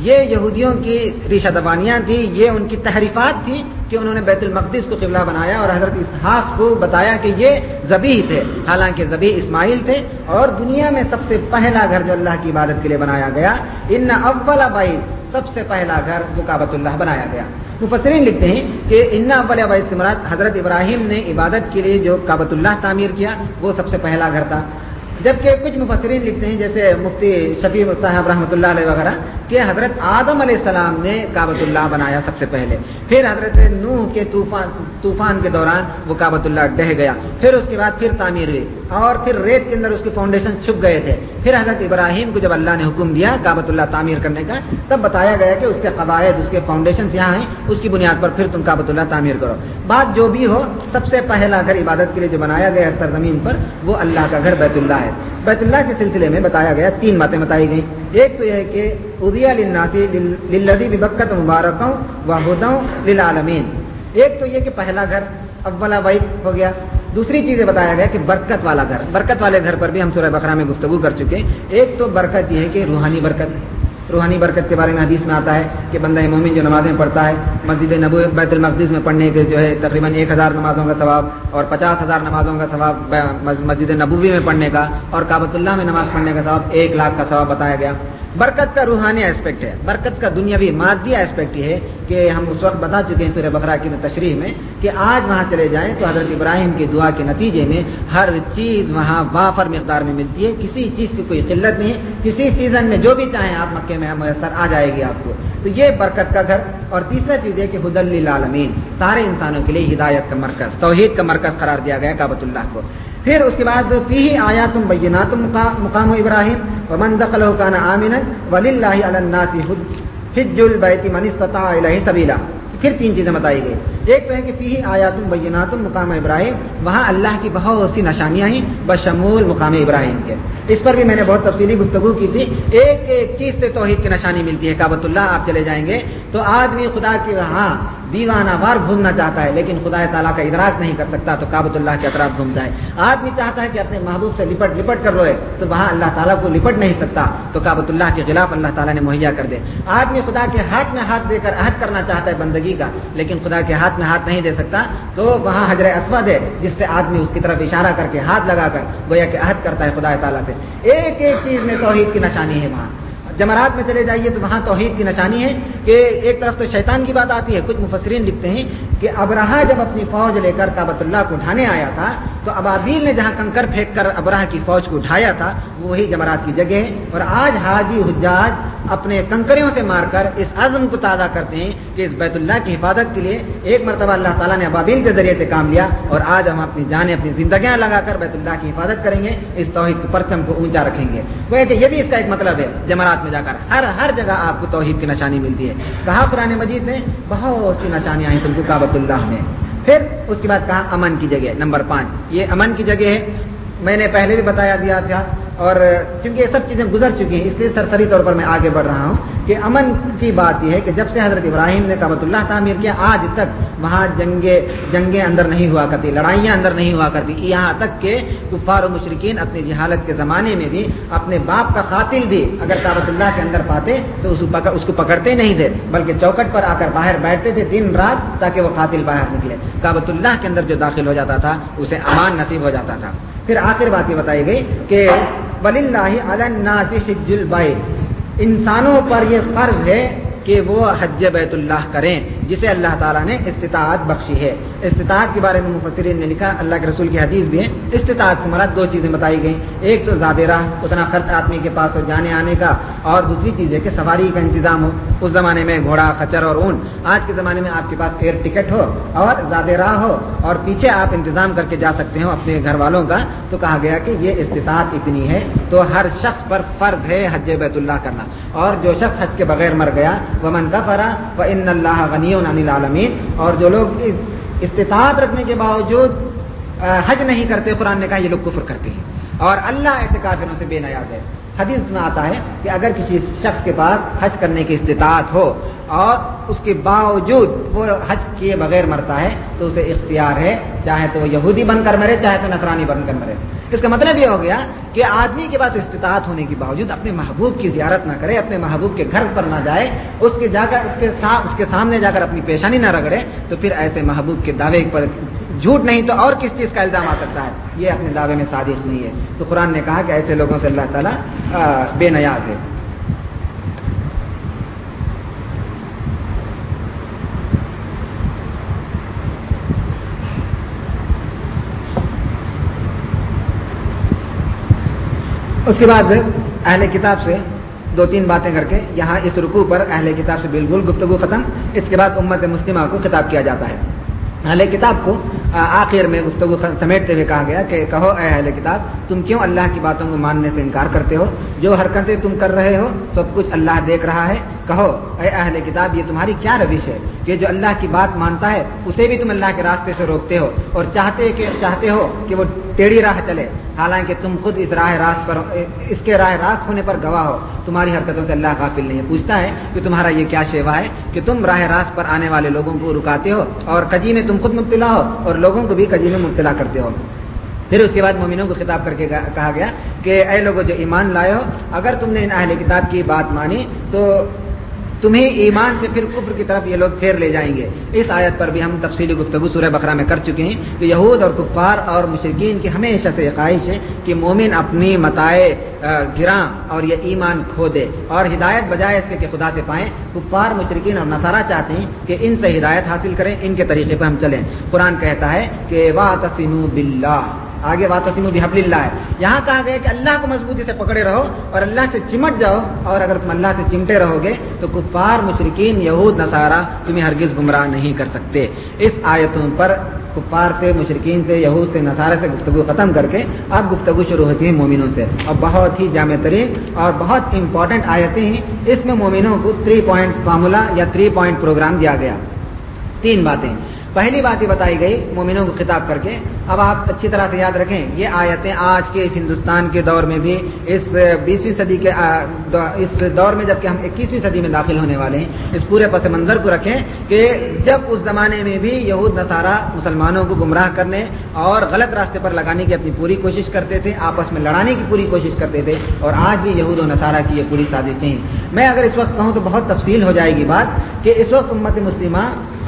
A: یہ یہودیوں کی ریشہ دبانیاں تھیں، یہ ان کی تحریفات تھیں کہ انہوں نے بیت المقدس کو قبلہ بنایا اور حضرت اسحاق کو بتایا کہ یہ ذبیح تھے، حالانکہ ذبیح اسماعیل تھے۔ اور دنیا میں سب سے پہلا گھر جو اللہ کی عبادت کے لیے بنایا گیا، ان اول بیت، سب سے پہلا گھر وہ کعبۃ اللہ بنایا گیا۔ مفسرین لکھتے ہیں کہ ان اول بیت سے مراد حضرت ابراہیم نے عبادت کے لیے جو کعبۃ اللہ تعمیر کیا وہ سب سے پہلا گھر تھا، جبکہ کچھ مفسرین لکھتے ہیں جیسے مفتی شفیع صاحب رحمۃ اللہ علیہ وغیرہ کہ حضرت آدم علیہ السلام نے کعبۃ اللہ بنایا سب سے پہلے، پھر حضرت نوح کے طوفان کے دوران وہ کعبۃ اللہ ڈہ گیا، پھر اس کے بعد پھر تعمیر ہوئی اور پھر ریت کے اندر اس کے فاؤنڈیشن چھپ گئے تھے، پھر حضرت ابراہیم کو جب اللہ نے حکم دیا کعبۃ اللہ تعمیر کرنے کا تب بتایا گیا کہ اس کے قواعد، اس کے فاؤنڈیشنز یہاں ہیں، اس کی بنیاد پر پھر تم کعبۃ اللہ تعمیر کرو۔ بات جو بھی ہو، سب سے پہلا گھر عبادت کے لیے جو بنایا گیا ہے سرزمین پر وہ اللہ کا گھر بیت اللہ ہے۔ بیت اللہ کے سلسلے میں بتایا گیا 3 باتیں بتائی گئیں۔ ایک تو یہ ہے کہ اضیٰ للناس للذی ببکۃ مبارکا وہدی للعالمین، ایک تو یہ کہ پہلا گھر اولا بیت ہو گیا۔ دوسری چیزیں بتایا گیا کہ برکت والا گھر، برکت والے گھر پر بھی ہم سورہ بقرہ میں گفتگو کر چکے ہیں۔ ایک تو برکت یہ ہے کہ روحانی برکت کے بارے میں حدیث میں آتا ہے کہ بندہ مومن جو نمازیں پڑھتا ہے مسجد نبوی بیت المقدس میں پڑھنے کے جو ہے تقریباً 1000 نمازوں کا ثواب اور 50,000 نمازوں کا ثواب مسجد نبوی میں پڑھنے کا، اور کعبۃ اللہ میں نماز پڑھنے کا ثواب 1 لاکھ کا ثواب بتایا گیا۔ برکت کا روحانی ایسپیکٹ ہے، برکت کا دنیاوی مادی ایسپیکٹ یہ ہے کہ ہم اس وقت بتا چکے ہیں سورہ بقرہ کی تشریح میں کہ آج وہاں چلے جائیں تو حضرت ابراہیم کی دعا کے نتیجے میں ہر چیز وہاں وافر مقدار میں ملتی ہے، کسی چیز کی کوئی قلت نہیں، کسی سیزن میں جو بھی چاہیں آپ مکے میں میسر آ جائے گی آپ کو۔ تو یہ برکت کا گھر۔ اور تیسرا چیز ہے کہ ہدی للعالمین، سارے انسانوں کے لیے ہدایت کا مرکز، توحید کا مرکز قرار دیا گیا کعبۃ اللہ کو۔ پھر اس کے بعد فیہ آیات بینات مقام ابراہیم ومن دخلہ کان آمنا وللہ علی الناس حج البیت من استطاع الیہ سبیلا۔ پھر 3 چیزیں بتائی گئی۔ ایک تو ہے کہ فیہ آیات بینات مقام ابراہیم، وہاں اللہ کی بہت سی نشانیاں ہیں بشمول مقام ابراہیم کے، اس پر بھی میں نے بہت تفصیلی گفتگو کی تھی۔ ایک ایک چیز سے توحید کی نشانی ملتی ہے۔ کعبۃ اللہ آپ چلے جائیں گے تو آدمی خدا کے وہاں دیوانہ وار گھومنا چاہتا ہے لیکن خدا تعالیٰ کا ادراک نہیں کر سکتا تو کعبۃ اللہ کے اطراف گھومتا ہے۔ آدمی چاہتا ہے کہ اپنے محبوب سے لپٹ کر روئے تو وہاں اللہ تعالیٰ کو لپٹ نہیں سکتا تو کعبۃ اللہ کے خلاف اللہ تعالیٰ نے مہیا کر دے۔ آدمی خدا کے ہاتھ میں ہاتھ دے کر عہد کرنا چاہتا ہے بندگی کا لیکن خدا کے ہاتھ میں ہاتھ نہیں دے سکتا تو وہاں حجر اسود ہے جس سے آدمی اس کی طرف اشارہ کر کے ہاتھ لگا کر گویا کہ عہد کرتا ہے خدا تعالیٰ سے۔ ایک ایک چیز میں توحید کی نشانی ہے۔ وہاں جمرات میں چلے جائیے تو وہاں توحید کی نشانی ہے کہ ایک طرف تو شیطان کی بات آتی ہے، کچھ مفسرین لکھتے ہیں کہ ابرہہ جب اپنی فوج لے کر کعبۃ اللہ کو اٹھانے آیا تھا تو ابابیل نے جہاں کنکر پھینک کر ابرہہ کی فوج کو اٹھایا تھا وہی جمرات کی جگہ ہے، اور آج حاجی حجاج اپنے کنکریوں سے مار کر اس عزم کو تازہ کرتے ہیں کہ اس بیت اللہ کی حفاظت کے لیے ایک مرتبہ اللہ تعالیٰ نے ابابیل کے ذریعے سے کام لیا اور آج ہم اپنی جانیں اپنی زندگیاں لگا کر بیت اللہ کی حفاظت کریں گے، اس توحید کے پرچم کو اونچا رکھیں گے۔ وہ کہ یہ بھی اس کا ایک مطلب ہے، جمرات میں جا کر ہر جگہ آپ کو توحید کی نشانی ملتی ہے۔ کہا قرآن مجید نے بہت سی نشانیاں ہیں تم کو کعبۃ اللہ میں۔ پھر اس کے بعد کہا امن کی جگہ، نمبر 5 یہ امن کی جگہ ہے۔ میں نے پہلے بھی بتایا دیا تھا اور چونکہ یہ سب چیزیں گزر چکی ہیں اس لیے سرسری طور پر میں آگے بڑھ رہا ہوں کہ امن کی بات یہ ہے کہ جب سے حضرت ابراہیم نے کعبۃ اللہ تعمیر کیا آج تک وہاں جنگیں اندر نہیں ہوا کرتی، لڑائیاں اندر نہیں ہوا کرتی، یہاں تک کہ کفار و مشرکین اپنی جہالت کے زمانے میں بھی اپنے باپ کا قاتل بھی اگر کعبۃ اللہ کے اندر پاتے تو اس کو پکڑتے نہیں تھے بلکہ چوکٹ پر آ کر باہر بیٹھتے تھے دن رات تاکہ وہ قاتل باہر نکلے۔ کعبۃ اللہ کے اندر جو داخل ہو جاتا تھا اسے امان نصیب ہو جاتا تھا۔ پھر آخر بات یہ بتائی گئی کہ وَلِلَّهِ عَلَى النَّاسِ حِجُّ الْبَيْتِ، انسانوں پر یہ فرض ہے کہ وہ حج بیت اللہ کریں جسے اللہ تعالیٰ نے استطاعت بخشی ہے۔ استطاعت کے بارے میں مفسرین نے لکھا، اللہ کے رسول کی حدیث بھی ہے، استطاعت سے مراد 2 چیزیں بتائی گئیں، ایک تو زیادہ راہ اتنا خرچ آدمی کے پاس ہو جانے آنے کا، اور دوسری چیز ہے کہ سواری کا انتظام ہو۔ اس زمانے میں گھوڑا خچر اور اونٹ، آج کے زمانے میں آپ کے پاس ایئر ٹکٹ ہو اور زیادہ راہ ہو اور پیچھے آپ انتظام کر کے جا سکتے ہو اپنے گھر والوں کا، تو کہا گیا کہ یہ استطاعت اتنی ہے تو ہر شخص پر فرض ہے حج بیت اللہ کرنا، اور جو شخص حج کے بغیر مر گیا ومن کفر فإن اللہ غنی عن العالمین، اور جو لوگ استطاعت رکھنے کے باوجود حج نہیں کرتے قرآن نے کہا یہ لوگ کفر کرتے ہیں اور اللہ ایسے کافروں سے بے نیاز ہے۔ حدیث میں آتا ہے کہ اگر کسی شخص کے پاس حج کرنے کی استطاعت ہو اور اس کے باوجود وہ حج کیے بغیر مرتا ہے تو اسے اختیار ہے چاہے تو وہ یہودی بن کر مرے چاہے تو نصرانی بن کر مرے۔ اس کا مطلب یہ ہو گیا کہ آدمی کے پاس استطاعت ہونے کے باوجود اپنے محبوب کی زیارت نہ کرے، اپنے محبوب کے گھر پر نہ جائے، اس کے سامنے جا کر اپنی پیشانی نہ رگڑے، تو پھر ایسے محبوب کے دعوے پر جھوٹ نہیں تو اور کس چیز کا الزام آ سکتا ہے؟ یہ اپنے دعوے میں صادق نہیں ہے۔ تو قرآن نے کہا کہ ایسے لوگوں سے اللہ تعالیٰ بے نیاز ہے۔ اس کے بعد اہل کتاب سے دو تین باتیں کر کے یہاں اس رکوع پر اہل کتاب سے بالکل گفتگو ختم۔ اس کے بعد امت مسلمہ کو خطاب کیا جاتا ہے۔ اہل کتاب کو آخر میں گفتگو سمیٹتے ہوئے کہا گیا کہ کہو اے اہل کتاب، تم کیوں اللہ کی باتوں کو ماننے سے انکار کرتے ہو؟ جو حرکتیں تم کر رہے ہو سب کچھ اللہ دیکھ رہا ہے۔ کہو اے اہل کتاب، یہ تمہاری کیا روش ہے کہ جو اللہ کی بات مانتا ہے اسے بھی تم اللہ کے راستے سے روکتے ہو اور چاہتے ہو کہ وہ ٹیڑھی راہ چلے، حالانکہ تم خود اس کے راہ راست ہونے پر گواہ ہو۔ تمہاری حرکتوں سے اللہ غافل نہیں ہے، پوچھتا ہے کہ تمہارا یہ کیا شیوا ہے کہ تم راہ راست پر آنے والے لوگوں کو رکاتے ہو اور کجی میں تم خود مبتلا ہو اور لوگوں کو بھی کجی میں مبتلا کرتے ہو۔ پھر اس کے بعد مومنوں کو خطاب کر کے کہا گیا کہ اے لوگوں جو ایمان لائے ہو، اگر تم نے ان اہل کتاب کی بات مانی تو تمہیں ایمان سے پھر کفر کی طرف یہ لوگ پھیر لے جائیں گے۔ اس آیت پر بھی ہم تفصیلی گفتگو سورہ بقرہ میں کر چکے ہیں کہ یہود اور کفار اور مشرکین کی ہمیشہ سے خواہش ہے کہ مومن اپنی متاع گراں اور یہ ایمان کھو دے اور ہدایت بجائے اس کے کہ خدا سے پائیں۔ کفار، مشرکین اور نصارہ چاہتے ہیں کہ ان سے ہدایت حاصل کریں، ان کے طریقے پہ ہم چلیں۔ قرآن کہتا ہے کہ واعتصموا باللہ، آگے واعتصموا بحبل اللہ ہے، یہاں کہا گیا کہ اللہ کو مضبوطی سے پکڑے رہو اور اللہ سے چمٹ جاؤ، اور اگر تم اللہ سے چمٹے رہو گے تو کفار، مشرکین، یہود، نصارہ تمہیں ہرگز گمراہ نہیں کر سکتے۔ اس آیتوں پر کفار سے، مشرکین سے، یہود سے، نصارہ سے گفتگو ختم کر کے اب گفتگو شروع ہوتی ہے مومنوں سے، اور بہت ہی جامع ترین اور بہت امپورٹنٹ آیتیں ہیں۔ اس میں مومنوں کو 3 پوائنٹ فارمولا یا 3 پوائنٹ پروگرام دیا گیا۔ 3 باتیں، پہلی بات یہ بتائی گئی مومنوں کو خطاب کر کے۔ اب آپ اچھی طرح سے یاد رکھیں، یہ آیتیں آج کے اس ہندوستان کے دور میں بھی، اس 20ویں صدی کے اس دور میں جبکہ ہم 21ویں صدی میں داخل ہونے والے ہیں، اس پورے پس منظر کو رکھیں کہ جب اس زمانے میں بھی یہود نصارہ مسلمانوں کو گمراہ کرنے اور غلط راستے پر لگانے کی اپنی پوری کوشش کرتے تھے، آپس میں لڑانے کی پوری کوشش کرتے تھے، اور آج بھی یہود و نصارہ کی یہ پوری سازشیں ہیں۔ میں اگر اس وقت کہوں تو بہت تفصیل ہو جائے گی بات کہ اس وقت امت مسلمہ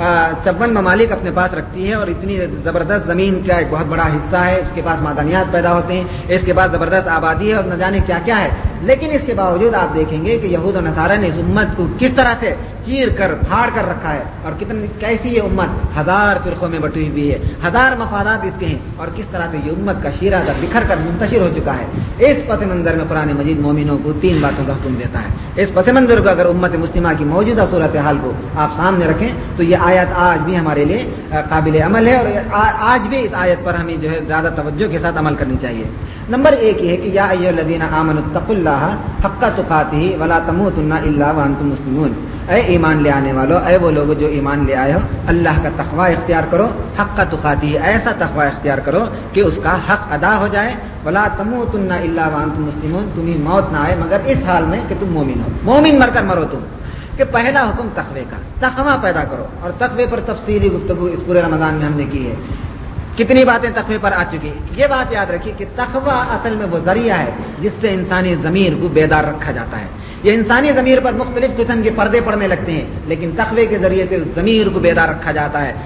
A: 56 ممالک اپنے پاس رکھتی ہے اور اتنی زبردست زمین کا ایک بہت بڑا حصہ ہے، اس کے پاس معدنیات پیدا ہوتے ہیں، اس کے پاس زبردست آبادی ہے اور نہ جانے کیا کیا ہے، لیکن اس کے باوجود آپ دیکھیں گے کہ یہود و نصارہ نے اس امت کو کس طرح سے چیر کر پھاڑ کر رکھا ہے، اور کیسی یہ امت 1000 فرقوں میں بٹی ہوئی ہے، 1000 مفادات اس کے ہیں، اور کس طرح سے یہ امت کا شیرہ در بکھر کر منتشر ہو چکا ہے۔ اس پس منظر میں قرآن مجید مومنوں کو 3 باتوں کا حکم دیتا ہے۔ اس پس منظر کو اگر امت مسلمہ کی موجودہ صورتحال کو آپ سامنے رکھیں تو یہ آیت آج بھی ہمارے لیے قابل عمل ہے، اور آج بھی اس آیت پر ہمیں جو ہے زیادہ توجہ کے ساتھ عمل کرنی چاہیے۔ نمبر 1 یہ ہے کہ یا ایھا الذین آمنوا اتقوا اللہ حق تقاتہ ولا تموتن الا وانتم مسلمون، اے ایمان لے آنے والو، اے وہ لوگ جو ایمان لے آئے ہو، اللہ کا تقوی اختیار کرو، حق تقاتہ، ایسا تقوی اختیار کرو کہ اس کا حق ادا ہو جائے، ولا تموتن الا وانتم مسلمون، تمہیں موت نہ آئے مگر اس حال میں کہ تم مومن ہو، مومن مر کر مرو تم۔ کہ پہلا حکم تقوی کا، تقوی پیدا کرو، اور تقوی پر تفصیلی گفتگو اس پورے رمضان میں ہم نے کی ہے، کتنی باتیں تقوی پر آ چکی۔ یہ بات یاد رکھیے کہ تقوی اصل میں وہ ذریعہ ہے جس سے انسانی ضمیر کو بیدار رکھا جاتا ہے۔ یہ انسانی ضمیر پر مختلف قسم کے پردے پڑنے لگتے ہیں، لیکن تقوی کے ذریعے سے ضمیر کو بیدار رکھا جاتا ہے،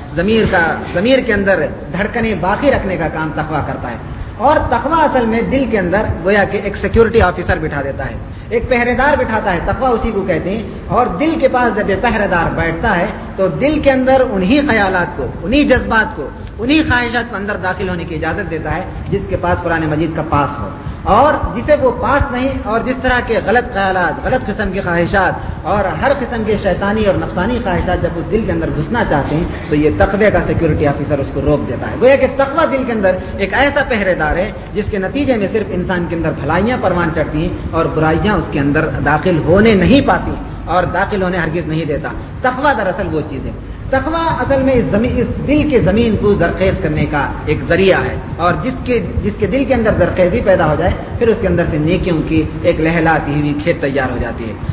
A: ضمیر کے اندر دھڑکنیں باقی رکھنے کا کام تقوی کرتا ہے۔ اور تقوی اصل میں دل کے اندر گویا کہ ایک سیکیورٹی آفیسر بٹھا دیتا ہے، ایک پہرے دار بٹھاتا ہے، تقوی اسی کو کہتے ہیں۔ اور دل کے پاس جب یہ پہرے دار بیٹھتا ہے تو دل کے اندر انہی خیالات کو، انہی جذبات کو، انہی خواہشات کو اندر داخل ہونے کی اجازت دیتا ہے جس کے پاس قرآن مجید کا پاس ہو، اور جسے وہ پاس نہیں، اور جس طرح کے غلط خیالات، غلط قسم کی خواہشات اور ہر قسم کے شیطانی اور نفسانی خواہشات جب اس دل کے اندر گھسنا چاہتے ہیں تو یہ تقوی کا سیکیورٹی آفیسر اس کو روک دیتا ہے۔ گویا کہ تقوی دل کے اندر ایک ایسا پہرے دار ہے جس کے نتیجے میں صرف انسان کے اندر بھلائیاں پروان چڑھتی ہیں اور برائیاں اس کے اندر داخل ہونے نہیں پاتی اور داخل ہونے ہرگز نہیں دیتا۔ تقوی دراصل وہ چیز ہے، تقوی اصل میں اس دل کے زمین کو زرخیز کرنے کا ایک ذریعہ ہے، اور جس کے دل کے اندر زرخیزی پیدا ہو جائے پھر اس کے اندر سے نیکیوں کی ایک لہلاتی ہوئی کھیت تیار ہو جاتی ہے۔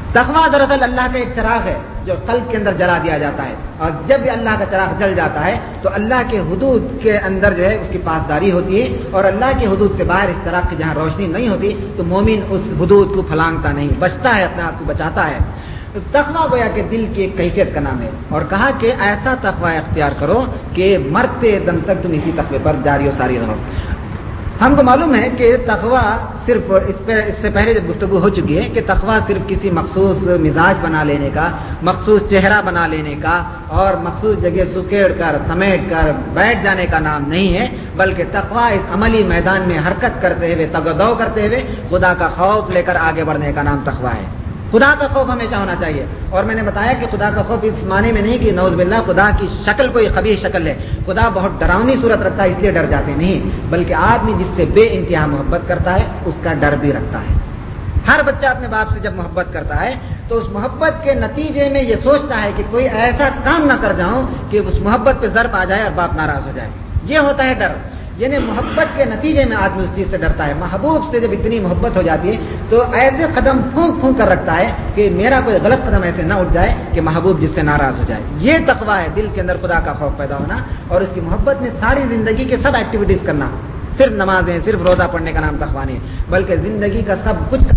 A: تقویٰ دراصل اللہ کا ایک چراغ ہے جو قلب کے اندر جلا دیا جاتا ہے، اور جب بھی اللہ کا چراغ جل جاتا ہے تو اللہ کے حدود کے اندر جو ہے اس کی پاسداری ہوتی ہے، اور اللہ کے حدود سے باہر اس طرح کی جہاں روشنی نہیں ہوتی تو مومن اس حدود کو پھلانگتا نہیں، بچتا ہے، اپنے آپ کو بچاتا ہے۔ تقویٰ گویا کہ دل کی ایک کیفیت کا نام ہے، اور کہا کہ ایسا تقویٰ اختیار کرو کہ مرتے دم تک تم اسی تقوی پر جاری و ساری رہو۔ ہم کو معلوم ہے کہ تقویٰ صرف اس سے پہلے جب گفتگو ہو چکی ہے کہ تقویٰ صرف کسی مخصوص مزاج بنا لینے کا، مخصوص چہرہ بنا لینے کا اور مخصوص جگہ سکیڑ کر سمیٹ کر بیٹھ جانے کا نام نہیں ہے، بلکہ تقویٰ اس عملی میدان میں حرکت کرتے ہوئے، تگدو کرتے ہوئے خدا کا خوف لے کر آگے بڑھنے کا نام تقویٰ ہے۔ خدا کا خوف ہمیشہ ہونا چاہیے، اور میں نے بتایا کہ خدا کا خوف اس معنی میں نہیں کہ نعوذ باللہ خدا کی شکل کوئی قبیح شکل ہے، خدا بہت ڈراؤنی صورت رکھتا ہے اس لیے ڈر جاتے نہیں، بلکہ آدمی جس سے بے انتہا محبت کرتا ہے اس کا ڈر بھی رکھتا ہے۔ ہر بچہ اپنے باپ سے جب محبت کرتا ہے تو اس محبت کے نتیجے میں یہ سوچتا ہے کہ کوئی ایسا کام نہ کر جاؤں کہ اس محبت پہ ضرب آ جائے اور باپ ناراض ہو جائے، یہ ہوتا ہے ڈر۔ یعنی محبت کے نتیجے میں آدمی اس چیز سے ڈرتا ہے۔ محبوب سے جب اتنی محبت ہو جاتی ہے تو ایسے قدم پھونک پھونک کر رکھتا ہے کہ میرا کوئی غلط قدم ایسے نہ اٹھ جائے کہ محبوب جس سے ناراض ہو جائے۔ یہ تقویٰ ہے، دل کے اندر خدا کا خوف پیدا ہونا، اور اس کی محبت میں ساری زندگی کے سب ایکٹیویٹیز کرنا۔ صرف نمازیں، صرف روزہ پڑھنے کا نام تقویٰ نہیں، بلکہ زندگی کا سب کچھ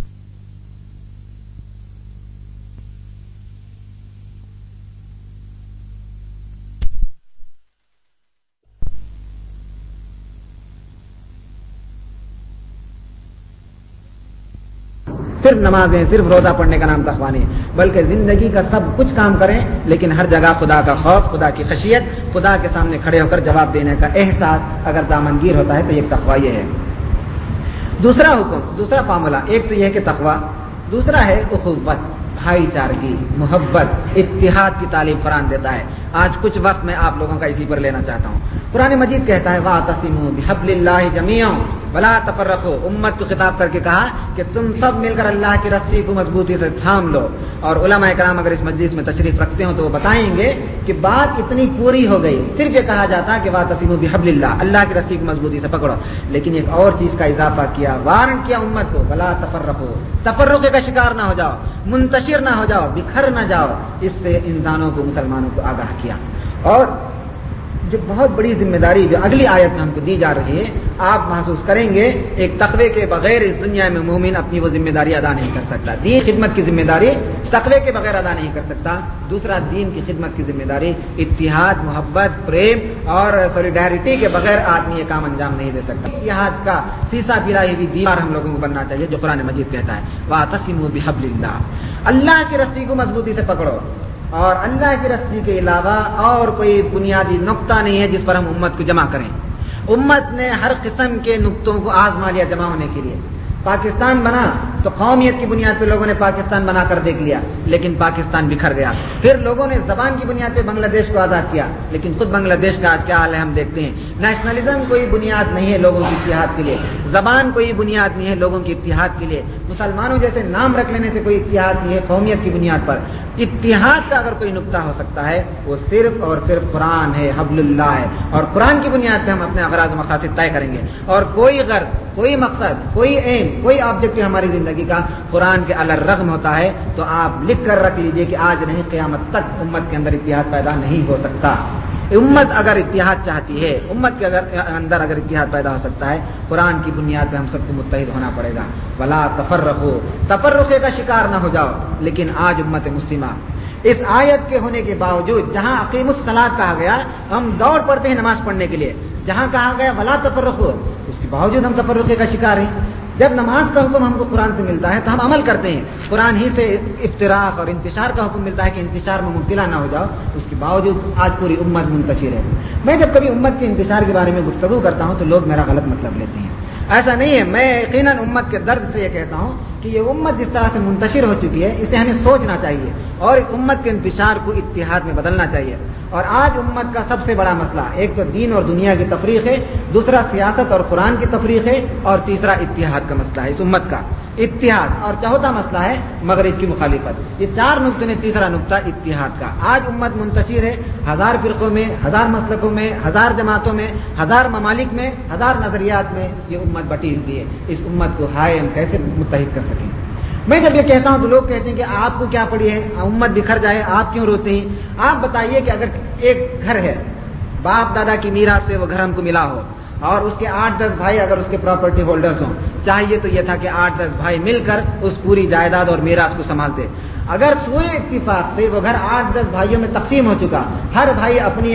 A: صرف نمازیں، صرف روزہ پڑھنے کا نام تقویٰ نہیں، بلکہ زندگی کا سب کچھ کام کریں لیکن ہر جگہ خدا کا خوف، خدا کی خشیت، خدا کے سامنے کھڑے ہو کر جواب دینے کا احساس اگر دامنگیر ہوتا ہے تو یہ تقویٰ یہ ہے۔ دوسرا حکم، دوسرا فارمولہ، ایک تو یہ ہے کہ تقویٰ، دوسرا ہے اخوت، بھائی چارگی، محبت، اتحاد کی تعلیم قرآن دیتا ہے۔ آج کچھ وقت میں آپ لوگوں کا اسی پر لینا چاہتا ہوں۔ قرآن مجید کہتا ہے وَاعْتَصِمُوا بِحَبْلِ اللَّهِ جَمِيعًا وَلَا تَفَرَّقُوا، امت کو خطاب کر کے کہا کہ تم سب مل کر اللہ کی رسی کو مضبوطی سے تھام لو۔ اور علماء کرام اگر اس مجلس میں تشریف رکھتے ہوں تو وہ بتائیں گے کہ بات اتنی پوری ہو گئی، صرف یہ کہا جاتا کہ وَاعْتَصِمُوا بِحَبْلِ اللَّهِ، اللہ کی رسی کو مضبوطی سے پکڑو، لیکن ایک اور چیز کا اضافہ کیا، وارن کیا امت کو وَلَا تَفَرَّقُوا، تفرقے کا شکار نہ ہو جاؤ، منتشر نہ ہو جاؤ، بکھر نہ جاؤ۔ اس سے انسانوں کو، مسلمانوں کو آگاہ کیا۔ اور جو بہت بڑی ذمہ داری جو اگلی آیت میں ہم کو دی جا رہی ہے، آپ محسوس کریں گے ایک تقوی کے بغیر اس دنیا میں مومن اپنی وہ ذمہ داری ادا نہیں کر سکتا۔ دین خدمت کی ذمہ داری تقوی کے بغیر ادا نہیں کر سکتا۔ دوسرا، دین کی خدمت کی ذمہ داری اتحاد، محبت، پریم اور سولیڈیرٹی کے بغیر آدمی یہ کام انجام نہیں دے سکتا۔ اتحاد کا سیسا پھرائی ہوئی دیوار ہم لوگوں کو بننا چاہیے، جو قرآن مجید کہتا ہے وَاعْتَصِمُوا بِحَبْلِ اللَّهِ، اللہ کی رسی کو مضبوطی سے پکڑو، اور اللہ کی رسی کے علاوہ اور کوئی بنیادی نقطہ نہیں ہے جس پر ہم امت کو جمع کریں۔ امت نے ہر قسم کے نقطوں کو آزما لیا جمع ہونے کے لیے۔ پاکستان بنا تو قومیت کی بنیاد پہ لوگوں نے پاکستان بنا کر دیکھ لیا، لیکن پاکستان بکھر گیا۔ پھر لوگوں نے زبان کی بنیاد پہ بنگلہ دیش کو آزاد کیا، لیکن خود بنگلہ دیش کا آج کیا حال ہے ہم دیکھتے ہیں۔ نیشنلزم کوئی بنیاد نہیں ہے لوگوں کی اتحاد کے لیے، زبان کوئی بنیاد نہیں ہے لوگوں کی اتحاد کے لیے، مسلمانوں جیسے نام رکھ لینے سے کوئی اتحاد نہیں ہے قومیت کی بنیاد پر۔ اتحاد کا اگر کوئی نقطہ ہو سکتا ہے وہ صرف اور صرف قرآن ہے، حبل اللہ ہے، اور قرآن کی بنیاد پہ ہم اپنے اغراض و مقاصد طے کریں گے، اور کوئی غرض، کوئی مقصد، کوئی ایم، کوئی آبجیکٹو ہماری زندگی کا قرآن کے علی الرغم ہوتا ہے تو آپ لکھ کر رکھ لیجئے کہ آج نہیں قیامت تک امت کے اندر اتحاد پیدا نہیں ہو سکتا۔ امت اگر اتحاد چاہتی ہے، امت کے اندر اگر اتحاد پیدا ہو سکتا ہے، قرآن کی بنیاد پہ ہم سب کو متحد ہونا پڑے گا۔ ولا تفرقوا، تفرقے کا شکار نہ ہو جاؤ۔ لیکن آج امت مسلمہ اس آیت کے ہونے کے باوجود، جہاں اقیم الصلاۃ کہا گیا ہم دوڑ پڑتے ہیں نماز پڑھنے کے لیے، جہاں کہا گیا ولا تفرقوا اس کے باوجود ہم تفرقے کا شکار ہیں۔ جب نماز کا حکم ہم کو قرآن سے ملتا ہے تو ہم عمل کرتے ہیں، قرآن ہی سے افتراق اور انتشار کا حکم ملتا ہے کہ انتشار میں مبتلا نہ ہو جاؤ، اس کے باوجود آج پوری امت منتشر ہے۔ میں جب کبھی امت کے انتشار کے بارے میں گفتگو کرتا ہوں تو لوگ میرا غلط مطلب لیتے ہیں، ایسا نہیں ہے۔ میں یقیناً امت کے درد سے یہ کہتا ہوں کہ یہ امت جس طرح سے منتشر ہو چکی ہے اسے ہمیں سوچنا چاہیے اور امت کے انتشار کو اتحاد میں بدلنا چاہیے۔ اور آج امت کا سب سے بڑا مسئلہ ایک تو دین اور دنیا کی تفریق ہے، دوسرا سیاست اور قرآن کی تفریق ہے، اور تیسرا اتحاد کا مسئلہ ہے۔ اس امت کا اتحاد، اور چوتھا مسئلہ ہے مغرب کی مخالفت۔ یہ چار نقطے میں تیسرا نقطہ اتحاد کا۔ آج امت منتشر ہے ہزار فرقوں میں، ہزار مسلکوں میں، ہزار جماعتوں میں، ہزار ممالک میں، ہزار نظریات میں، یہ امت بٹی ہوئی ہے۔ اس امت کو ہائے ہم کیسے متحد کر سکیں؟ میں جب یہ کہتا ہوں تو لوگ کہتے ہیں کہ آپ کو کیا پڑی ہے، امت بکھر جائے آپ کیوں روتے ہیں؟ آپ بتائیے کہ اگر ایک گھر ہے، باپ دادا کی میراث سے وہ گھر ہم کو ملا ہو، اور اس کے 8-10 بھائی اگر اس کے پراپرٹی ہولڈرز ہوں، چاہیے تو یہ تھا کہ 8-10 بھائی مل کر اس پوری جائیداد اور میراث کو سنبھالتے. اگر سوئے اتفاق سے وہ گھر 8-10 بھائیوں میں تقسیم ہو چکا، ہر بھائی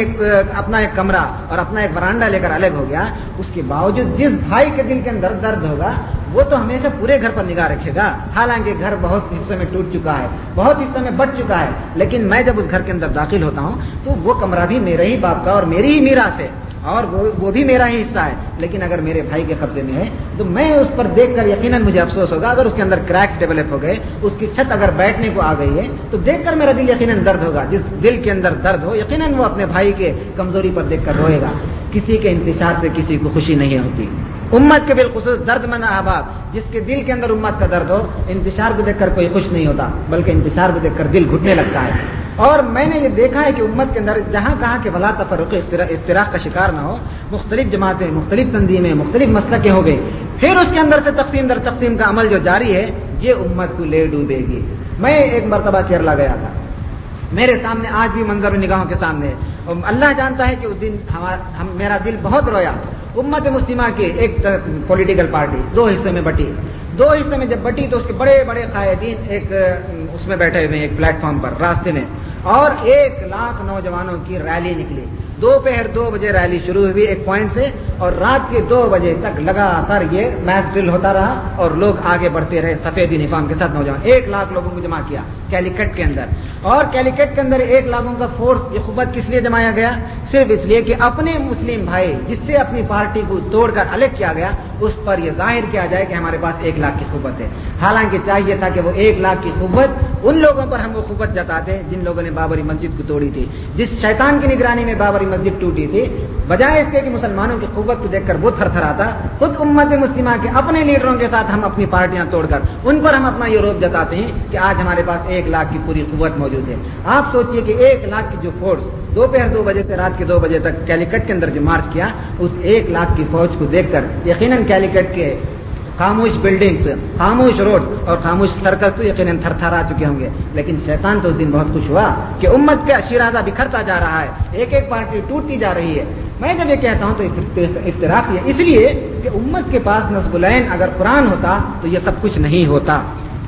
A: اپنا ایک کمرہ اور اپنا ایک ورانڈا لے کر الگ ہو گیا، اس کے باوجود جس بھائی کے دل کے اندر درد ہوگا وہ تو ہمیشہ پورے گھر پر نگاہ رکھے گا، حالانکہ گھر بہت حصوں میں ٹوٹ چکا ہے، بہت حصوں میں بٹ چکا ہے، لیکن میں جب اس گھر کے اندر داخل ہوتا ہوں تو وہ کمرہ بھی میرے ہی باپ کا اور میری ہی میراث ہے، اور وہ بھی میرا ہی حصہ ہے. لیکن اگر میرے بھائی کے قبضے میں ہے تو میں اس پر دیکھ کر یقیناً مجھے افسوس ہوگا. اگر اس کے اندر کریکس ڈیولپ ہو گئے، اس کی چھت اگر بیٹھنے کو آ گئی ہے تو دیکھ کر میرا دل یقیناً درد ہوگا. جس دل کے اندر درد ہو یقیناً وہ اپنے بھائی کے کمزوری پر دیکھ کر روئے گا. کسی کے انتشار سے کسی کو خوشی نہیں ہوتی. امت کے بالخصوص درد مند احباب، جس کے دل کے اندر امت کا درد ہو، انتشار کو دیکھ کر کوئی خوش نہیں ہوتا، بلکہ انتشار کو دیکھ کر دل گھٹنے لگتا ہے. اور میں نے یہ دیکھا ہے کہ امت کے اندر جہاں کہا کہ ولا تفرق، افتراق کا شکار نہ ہو، مختلف جماعتیں، مختلف تنظیمیں، مختلف مسلکیں ہو گئی، پھر اس کے اندر سے تقسیم در تقسیم کا عمل جو جاری ہے یہ امت کو لے ڈوبے گی. میں ایک مرتبہ کیرلا گیا تھا، میرے سامنے آج بھی منظر و نگاہوں کے سامنے ہے. اللہ جانتا ہے کہ اس دن میرا دل بہت رویا. امت مسلمہ کی ایک پولیٹیکل پارٹی 2 حصوں میں بٹی. 2 حصوں میں جب بٹی تو اس کے بڑے بڑے قائدین ایک اس میں بیٹھے ہوئے ایک پلیٹ فارم پر راستے میں، اور 1 لاکھ نوجوانوں کی ریلی نکلی. دوپہر 2 بجے ریلی شروع ہوئی ایک پوائنٹ سے، اور رات کے 2 بجے تک لگاتار یہ میس ڈرل ہوتا رہا اور لوگ آگے بڑھتے رہے سفید یونیفارم کے ساتھ. نوجوان 1 لاکھ لوگوں کو جمع کیا کیلیکٹ کے اندر، اور کیلیکٹ کے اندر 1 لاکھوں کا فورس یہ قوت کس لیے جمایا گیا؟ صرف اس لیے کہ اپنے مسلم بھائی جس سے اپنی پارٹی کو توڑ کر الگ کیا گیا اس پر یہ ظاہر کیا جائے کہ ہمارے پاس 1 لاکھ کی قوت ہے. حالانکہ چاہیے تھا کہ وہ 1 لاکھ کی قوت ان لوگوں پر ہم وہ قوت جتاتے جن لوگوں نے بابری مسجد کو توڑی تھی، جس شیطان کی نگرانی میں بابری مسجد ٹوٹی تھی. بجائے اس کے کہ مسلمانوں کی قوت کو دیکھ کر وہ تھر تھر آتا، خود امت مسلمہ کے اپنے لیڈروں کے ساتھ ہم اپنی پارٹیاں توڑ کر ان پر ہم اپنا یہ روب جتاتے ہیں کہ آج ہمارے پاس 1 لاکھ کی پوری قوت موجود ہے. آپ سوچئے کہ 1 لاکھ کی جو فورس دوپہر 2 بجے سے رات کے 2 بجے تک کیلیکٹ کے اندر جو مارچ کیا، اس 1 لاکھ کی فوج کو دیکھ کر یقیناً کیلیکٹ کے خاموش بلڈنگز، خاموش روڈ اور خاموش سرکل تو یقیناً تھر تھر آ چکے ہوں گے. لیکن شیطان تو اس دن بہت خوش ہوا کہ امت کا شیرازہ بکھرتا جا رہا ہے، ایک ایک پارٹی ٹوٹتی جا رہی ہے. میں جب یہ کہتا ہوں تو افتراق ہے اس لیے کہ امت کے پاس نصب العین اگر قرآن ہوتا تو یہ سب کچھ نہیں ہوتا.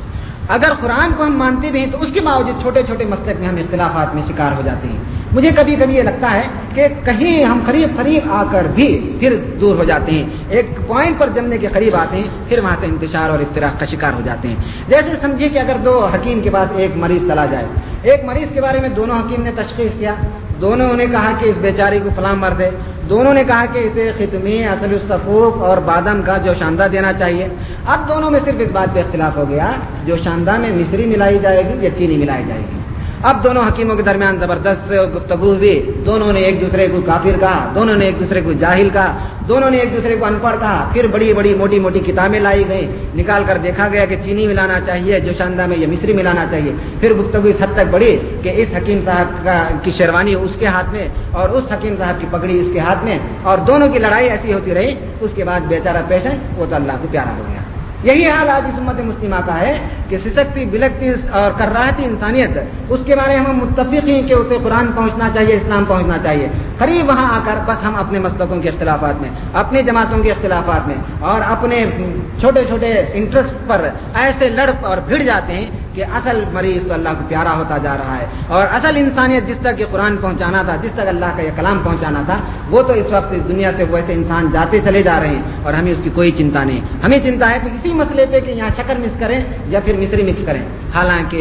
A: اگر قرآن کو ہم مانتے بھی ہیں تو اس کے باوجود چھوٹے چھوٹے مسلک میں ہم اختلافات میں شکار ہو جاتے ہیں. مجھے کبھی کبھی یہ لگتا ہے کہ کہیں ہم قریب آ کر بھی پھر دور ہو جاتے ہیں، ایک پوائنٹ پر جمنے کے قریب آتے ہیں، پھر وہاں سے انتشار اور افتراق کا شکار ہو جاتے ہیں. جیسے سمجھیے کہ اگر 2 حکیم کے پاس ایک مریض چلا جائے، ایک مریض کے بارے میں دونوں حکیم نے تشخیص کیا، دونوں نے کہا کہ اس بیچاری کو فلاں مرض ہے، دونوں نے کہا کہ اسے ختمی، اصل الصفوف اور بادام کا جو شاندہ دینا چاہیے. اب دونوں میں صرف اس بات پہ اختلاف ہو گیا جو شاندہ میں مصری ملائی جائے گی یا چینی ملائی جائے گی. اب دونوں حکیموں کے درمیان زبردست گفتگو ہوئی، دونوں نے ایک دوسرے کو کافر کہا، دونوں نے ایک دوسرے کو جاہل کہا، دونوں نے ایک دوسرے کو ان پڑھ کہا. پھر بڑی بڑی موٹی موٹی کتابیں لائی گئی، نکال کر دیکھا گیا کہ چینی ملانا چاہیے جو شاندہ میں یا مصری ملانا چاہیے. پھر گفتگو اس حد تک بڑھی کہ اس حکیم صاحب کی شیروانی اس کے ہاتھ میں اور اس حکیم صاحب کی پگڑی اس کے ہاتھ میں، اور دونوں کی لڑائی ایسی ہوتی رہی. اس کے بعد بیچارہ پیشنٹ وہ تو اللہ کو پیارا ہو گیا. یہی حال آج اس امت مسلمہ کا ہے کہ سسکتی بلکتی اور کراہتی انسانیت، اس کے بارے میں ہم متفق ہیں کہ اسے قرآن پہنچنا چاہیے، اسلام پہنچنا چاہیے. قریب وہاں آ کر بس ہم اپنے مسلکوں کے اختلافات میں، اپنی جماعتوں کے اختلافات میں اور اپنے چھوٹے چھوٹے انٹرسٹ پر ایسے لڑ اور بھڑ جاتے ہیں کہ اصل مریض تو اللہ کو پیارا ہوتا جا رہا ہے. اور اصل انسانیت جس تک یہ قرآن پہنچانا تھا، جس تک اللہ کا یہ کلام پہنچانا تھا، وہ تو اس وقت اس دنیا سے ویسے انسان جاتے چلے جا رہے ہیں اور ہمیں اس کی کوئی چنتا نہیں. ہمیں چنتا ہے کہ اسی مسئلے پہ کہ یہاں شکر مکس کریں یا پھر مصری مکس کریں، حالانکہ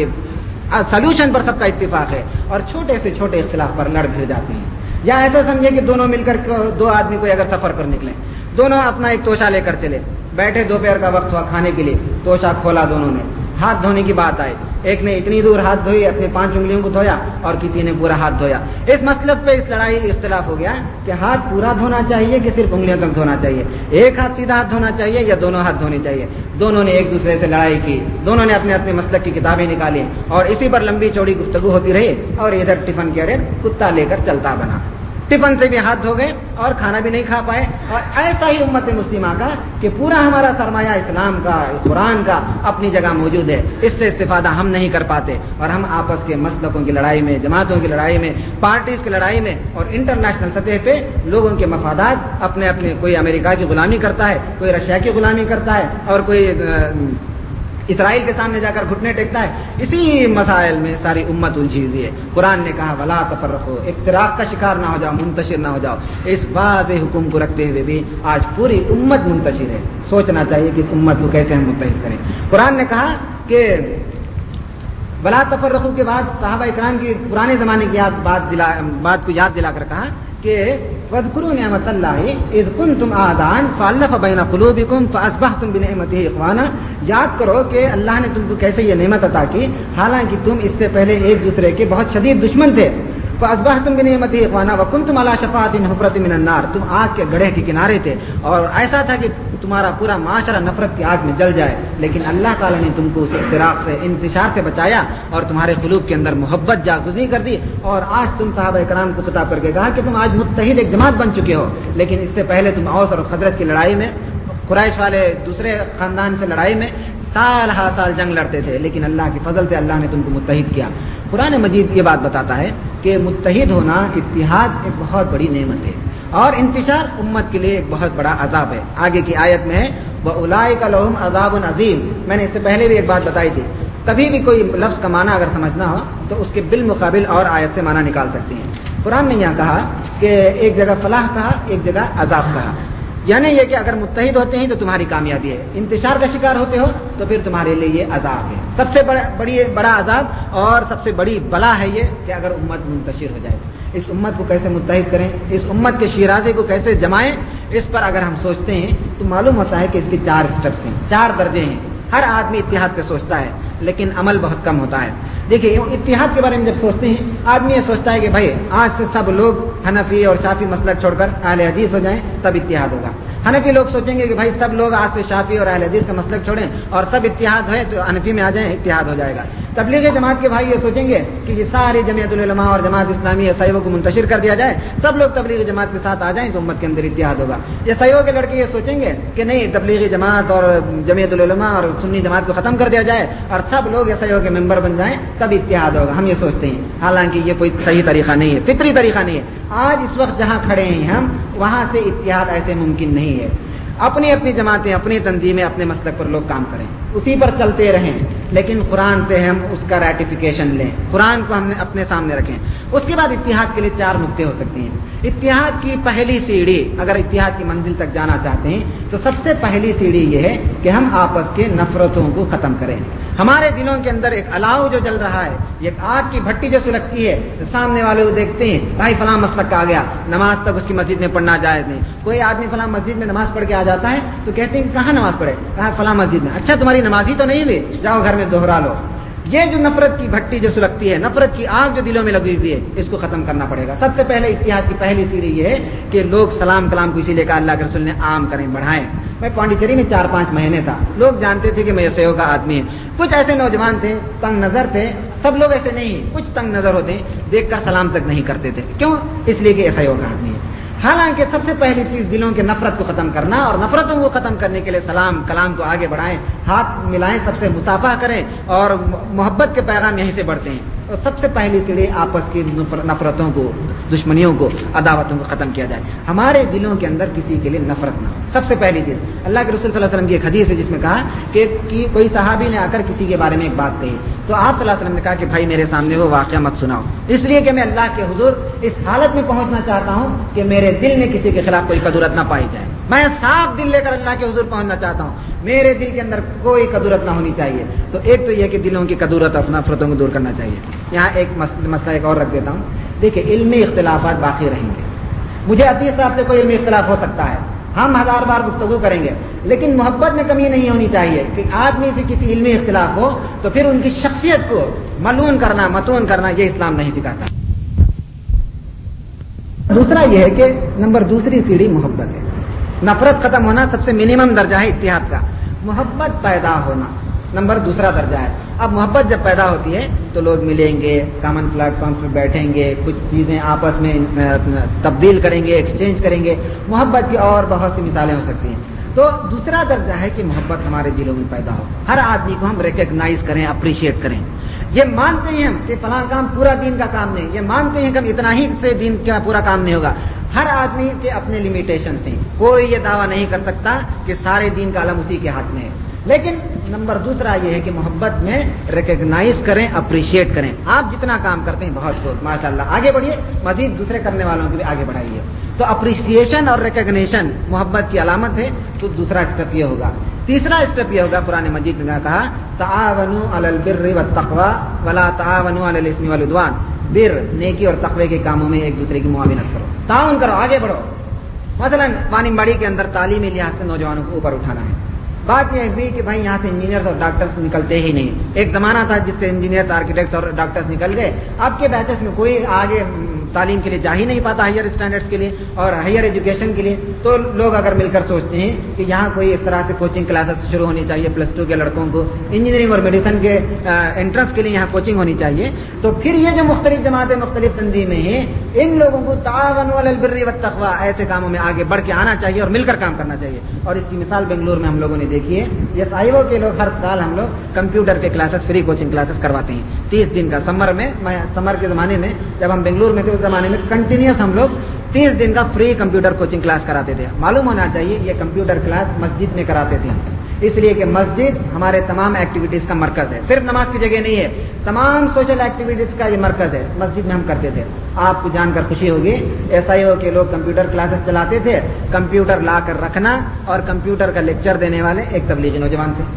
A: سلوشن پر سب کا اتفاق ہے اور چھوٹے سے چھوٹے اختلاف پر لڑ بھڑ جاتے ہیں. یا ایسا سمجھے کہ دونوں مل کر 2 آدمی کوئی اگر سفر پر نکلیں، دونوں اپنا ایک توشہ لے کر چلے، بیٹھے دوپہر کا وقت ہوا کھانے کے لیے، توشہ کھولا، دونوں نے ہاتھ دھونے کی بات آئی، ایک نے اتنی دور ہاتھ دھوئی اپنے 5 انگلیوں کو دھویا اور کسی نے پورا ہاتھ دھویا. اس مسلک پہ اس لڑائی اختلاف ہو گیا کہ ہاتھ پورا دھونا چاہیے کہ صرف انگلیوں تک دھونا چاہیے، ایک ہاتھ سیدھا ہاتھ دھونا چاہیے یا دونوں ہاتھ دھونے چاہیے. دونوں نے ایک دوسرے سے لڑائی کی، دونوں نے اپنے اپنے مسلک کی کتابیں نکالی اور اسی پر لمبی چوڑی گفتگو ہوتی رہی اور ادھر ٹفن کیریئر کتا لے کر چلتا بنا. टिफन से भी हाथ धो गए और खाना भी नहीं खा पाए। और ऐसा ही उम्मत मुस्लिमा का कि पूरा हमारा सरमाया इस्लाम का, कुरान का अपनी जगह मौजूद है, इससे इस्तिफादा हम नहीं कर पाते और हम आपस के मसलकों की लड़ाई में, जमातों की लड़ाई में, पार्टीज की लड़ाई में और इंटरनेशनल सतह पे लोगों के मफादात अपने अपने, कोई अमेरिका की गुलामी करता है, कोई रशिया की गुलामी करता है और कोई इसराइल के सामने जाकर घुटने टेकता है। इसी मसाइल में सारी उम्मत उलझी हुई है। कुरान ने कहा वला तफर्रक़ू, इख्तिलाफ का शिकार ना हो जाओ, मुंतशिर ना हो जाओ। इस वाज़ेह हुक्म को रखते हुए भी आज पूरी उम्मत मुंतशिर है। सोचना चाहिए कि इस उम्मत को कैसे हम मुत्तहिद करें। कुरान ने कहा कि वला तफर्रक़ू के बाद सहाबा इकराम की पुराने जमाने की बात को याद दिलाकर कहा कि वज़कुरू निअमतल्लाहि इज़ कुंतुम आदान फ़अल्लफ़ बैन क़ुलूबिकुम फ़अस्बहतुम बिनिअमतिही इख़वाना। याद करो कि अल्लाह ने तुमको कैसे ये नेमत अता की, हालांकि तुम इससे पहले एक दूसरे के बहुत शदीद दुश्मन थे। फ़अस्बहतुम बिनिअमतिही इख़वाना व कुंतुम अला शफ़ाअतिन हुफ़रतिन मिनन नार, तुम आग के गड्ढे के किनारे थे और ऐसा था कि तुम्हारा पूरा माशरा नफरत की आग में जल जाए, लेकिन अल्लाह ताला ने तुमको उस इख्तिराक़ से, इंतिशार से बचाया और तुम्हारे क़ुलूब के अंदर मोहब्बत जागुज़ी कर दी। और आज तुम सहाबा इकराम को खिताब करके कहा कि तुम आज मुत्तहिद एक जमात बन चुके हो, लेकिन इससे पहले तुम औस और खज़रज की लड़ाई में, कुरैश वाले दूसरे खानदान से लड़ाई में साल हा साल जंग लड़ते थे, लेकिन अल्लाह के फजल से अल्लाह ने तुमको मुत्तहिद किया। कुरान मजीद ये बात बताता है कि मुत्तहिद होना, इत्तिहाद एक बहुत बड़ी नेमत है और इंतिशार उम्मत के लिए एक बहुत बड़ा अजाब है। आगे की आयत में है वउलाइका लहुम अज़ाबुन अज़ीम। मैंने इससे पहले भी एक बात बताई थी, कभी भी कोई लफ्ज़ का माना अगर समझना हो तो उसके बिलमुकाबिल और आयत से माना निकाल सकते हैं। कुरान ने यहाँ कहा कि एक जगह फलाह कहा, एक जगह अजाब कहा, यानी ये कि अगर मुत्तहिद होते हैं तो तुम्हारी कामयाबी है, इंतिशार का शिकार होते हो तो फिर तुम्हारे लिए ये अजाब है। सबसे बड़ा अजाब और सबसे बड़ी बला है ये कि अगर उम्मत मुंतशिर हो जाए। इस उम्मत को कैसे मुत्तहिद करें, इस उम्मत के शिराजे को कैसे जमाएं, इस पर अगर हम सोचते हैं तो मालूम होता है कि इसके 4 स्टेप्स हैं, 4 दर्जे हैं। हर आदमी इत्तिहाद पे सोचता है लेकिन अमल बहुत कम होता है। देखिए इत्तिहाद के बारे में जब सोचते हैं, आदमी ये सोचता है कि भाई आज से सब लोग हनफी और शाफी मसलक छोड़कर अहले हदीस हो जाएं तब इत्तिहाद होगा। हनफी लोग सोचेंगे कि भाई सब लोग आज से शाफी और अहले हदीस का मसलक छोड़ें और सब इत्तिहाद है तो हनफी में आ जाएं, इत्तिहाद हो जाएगा। तबलीगी जमात के भाई ये सोचेंगे कि ये सारी जमीयतुल उलमा और जमात इस्लामी ईसाइयों को मुंतशिर कर दिया जाए, सब लोग तबलीगी जमात के साथ आ जाएं तो उम्मत के अंदर इत्तिहाद होगा। ईसाइयों के लड़के ये सोचेंगे कि नहीं, तबलीगी जमात और जमीयतुल उलमा और सुन्नी जमात को खत्म कर दिया जाए और सब लोग ईसाइयों के मेंबर बन जाएं तब इत्तिहाद होगा। हम ये सोचते हैं, हालांकि ये कोई सही तरीका नहीं है, फितरी तरीका नहीं है। आज इस वक्त जहां खड़े हैं हम, वहां से इत्तिहाद ऐसे मुमकिन नहीं है। अपनी अपनी जमातें, अपनी तंजीमें, अपने मसलक पर लोग काम करें, उसी पर चलते रहें, लेकिन कुरान से हम उसका रैटिफिकेशन लें, कुरान को हमने अपने सामने रखें। उसके बाद इत्तिहाद के लिए 4 नुक्ते हो सकते हैं। इत्तिहाद की पहली सीढ़ी, अगर इत्तिहाद की मंजिल तक जाना चाहते हैं तो सबसे पहली सीढ़ी ये है कि हम आपस के नफरतों को खत्म करें। हमारे दिलों के अंदर एक अलाव जो जल रहा है, ये आग की भट्टी जो सुलगती है, तो सामने वाले को देखते हैं भाई फलां मसलक का आ गया, नमाज तक उसकी मस्जिद में पढ़ना जायज नहीं। कोई आदमी फलां मस्जिद में नमाज पढ़ के आ जाता है तो कहते हैं कहाँ नमाज पढ़े, कहा फलां मस्जिद में। अच्छा तुम्हारी नमाज ही तो नहीं हुई, जाओ घर में दोहरा लो। ये जो नफरत की भट्टी जो सुलगती है, नफरत की आग जो दिलों में लगी हुई है, इसको खत्म करना पड़ेगा। सबसे पहले इत्तिहाद की पहली सीढ़ी ये है कि लोग सलाम कलाम को इसीलिए कहा अल्लाह के रसूल ने आम करें, बढ़ाएं। मैं पांडिचेरी में 4-5 महीने था, लोग जानते थे कि मैं ईसाइयों का आदमी है। कुछ ऐसे नौजवान थे, तंग नजर थे, सब लोग ऐसे नहीं, कुछ तंग नजर होते, देखकर सलाम तक नहीं करते थे। क्यों? इसलिए कि ईसाइयों का आदमी है। हालांकि सबसे पहली चीज दिलों के नफरत को खत्म करना, और नफरतों को खत्म करने के लिए सलाम कलाम को आगे बढ़ाएं, हाथ मिलाएं, सबसे मुसाफा करें और मोहब्बत के पैगाम यहीं से बढ़ते हैं। और सबसे पहली सीढ़ी आपस की नफरतों को, दुश्मनियों को, अदावतों को खत्म किया जाए। हमारे दिलों के अंदर किसी के लिए नफरत ना हो, सबसे पहली चीज। अल्लाह के रसूल सल्लल्लाहु अलैहि वसल्लम की एक हदीस है जिसमें कहा कि कोई सहाबी ने आकर किसी के बारे में एक बात कही, तो आप सल्लल्लाहु अलैहि वसल्लम ने कहा कि भाई मेरे सामने वो वाकया मत सुनाओ, इसलिए कि मैं अल्लाह के हुजूर इस हालत में पहुंचना चाहता हूं कि मेरे दिल में किसी के खिलाफ कोई कदूरत ना पाई जाए। मैं साफ दिल लेकर अल्लाह के हुजूर पहुंचना चाहता हूं, मेरे दिल के अंदर कोई कदूरत ना होनी चाहिए। तो एक तो यह कि दिलों की कदूरत और नफरतों को दूर करना चाहिए। यहाँ एक मसला एक और रख देता हूँ। देखिए इल्मी इख्तिलाफात बाकी रहेंगे, मुझे अतीत साहब से कोई इल्मी इख्तिलाफ हो सकता है, हम 1000 बार गुफ्तगू करेंगे, लेकिन मोहब्बत में कमी नहीं होनी चाहिए कि आदमी से किसी इल्मी इख्तिलाफ हो तो फिर उनकी शख्सियत को मलून करना, मतून करना, ये इस्लाम नहीं सिखाता। दूसरा यह है कि दूसरी सीढ़ी मोहब्बत है। नफरत खत्म होना सबसे मिनिमम दर्जा है इत्तिहाद का, मोहब्बत पैदा होना दूसरा दर्जा है। अब मोहब्बत जब पैदा होती है تو لوگ ملیں گے، کامن پلیٹ فارم پہ بیٹھیں گے، کچھ چیزیں آپس میں تبدیل کریں گے، ایکسچینج کریں گے. محبت کی اور بہت سی مثالیں ہو سکتی ہیں. تو دوسرا درجہ ہے کہ محبت ہمارے دلوں میں پیدا ہو، ہر آدمی کو ہم ریکگنائز کریں، اپریشیٹ کریں. یہ مانتے ہیں ہم کہ فلاں کام پورا دین کا کام نہیں، یہ مانتے ہیں کہ ہم اتنا ہی سے دین کا پورا کام نہیں ہوگا. ہر آدمی کے اپنے لمیٹیشن ہیں، کوئی یہ دعویٰ نہیں کر سکتا کہ سارے دین کا علم اسی کے ہاتھ میں ہے. لیکن نمبر دوسرا یہ ہے کہ محبت میں ریکگنائز کریں، اپریشیٹ کریں. آپ جتنا کام کرتے ہیں بہت خوب، ماشاء اللہ، آگے بڑھیے، مزید دوسرے کرنے والوں کو بھی آگے بڑھائیے. تو اپریشیشن اور ریکگنیشن محبت کی علامت ہے. تو دوسرا اسٹیپ یہ ہوگا. تیسرا اسٹیپ یہ ہوگا، قرآن مجید نے کہا تعاونوا علی البر والتقوی ولا تعاونوا علی الاثم والعدوان. بر، نیکی اور تقوی کے کاموں میں ایک دوسرے کی معاونت کرو، تعاون کرو، آگے بڑھو. مثلا وانی ماڑی کے اندر تعلیمی لحاظ سے نوجوانوں کو اوپر اٹھانا ہے. بات یہ ہے کہ بھائی یہاں سے انجینئرز اور ڈاکٹرز نکلتے ہی نہیں. ایک زمانہ تھا جس سے انجینئرز، آرکیٹیکٹس اور ڈاکٹرز نکل گئے. اب کے بیچز میں کوئی آگے تعلیم کے لیے جا ہی نہیں پاتا، ہائر اسٹینڈرڈس کے لیے اور ہائر ایجوکیشن کے لیے. تو لوگ اگر مل کر سوچتے ہیں کہ یہاں کوئی اس طرح سے کوچنگ کلاسز شروع ہونی چاہیے +2 کے لڑکوں کو، انجینئرنگ اور میڈیسن کے انٹرنس کے لیے یہاں کوچنگ ہونی چاہیے. تو پھر یہ جو مختلف جماعتیں، مختلف تنظیمیں ہیں، ان لوگوں کو تعاونوا علی البر والتقوی ایسے کاموں میں آگے بڑھ کے آنا چاہیے اور مل کر کام کرنا چاہیے. اور اس کی مثال بنگلور میں ہم لوگوں نے دیکھی ہے. یہ SIO کے لوگ ہر سال ہم لوگ کمپیوٹر کے کلاسز، فری کوچنگ کلاسز کرواتے ہیں 30 دن کا. سمر کے زمانے میں جب ہم بنگلور میں تھے، اس زمانے میں کنٹینیوس ہم لوگ 30 دن کا فری کمپیوٹر کوچنگ کلاس کراتے تھے. معلوم ہونا چاہیے یہ کمپیوٹر کلاس مسجد میں کراتے تھے، اس لیے کہ مسجد ہمارے تمام ایکٹیویٹیز کا مرکز ہے، صرف نماز کی جگہ نہیں ہے، تمام سوشل ایکٹیویٹیز کا یہ مرکز ہے. مسجد میں ہم کرتے تھے. آپ کو جان کر خوشی ہوگی، SIO کے لوگ کمپیوٹر کلاسز چلاتے تھے. کمپیوٹر لا کر رکھنا اور کمپیوٹر کا لیکچر دینے والے ایک تبلیغی نوجوان تھے.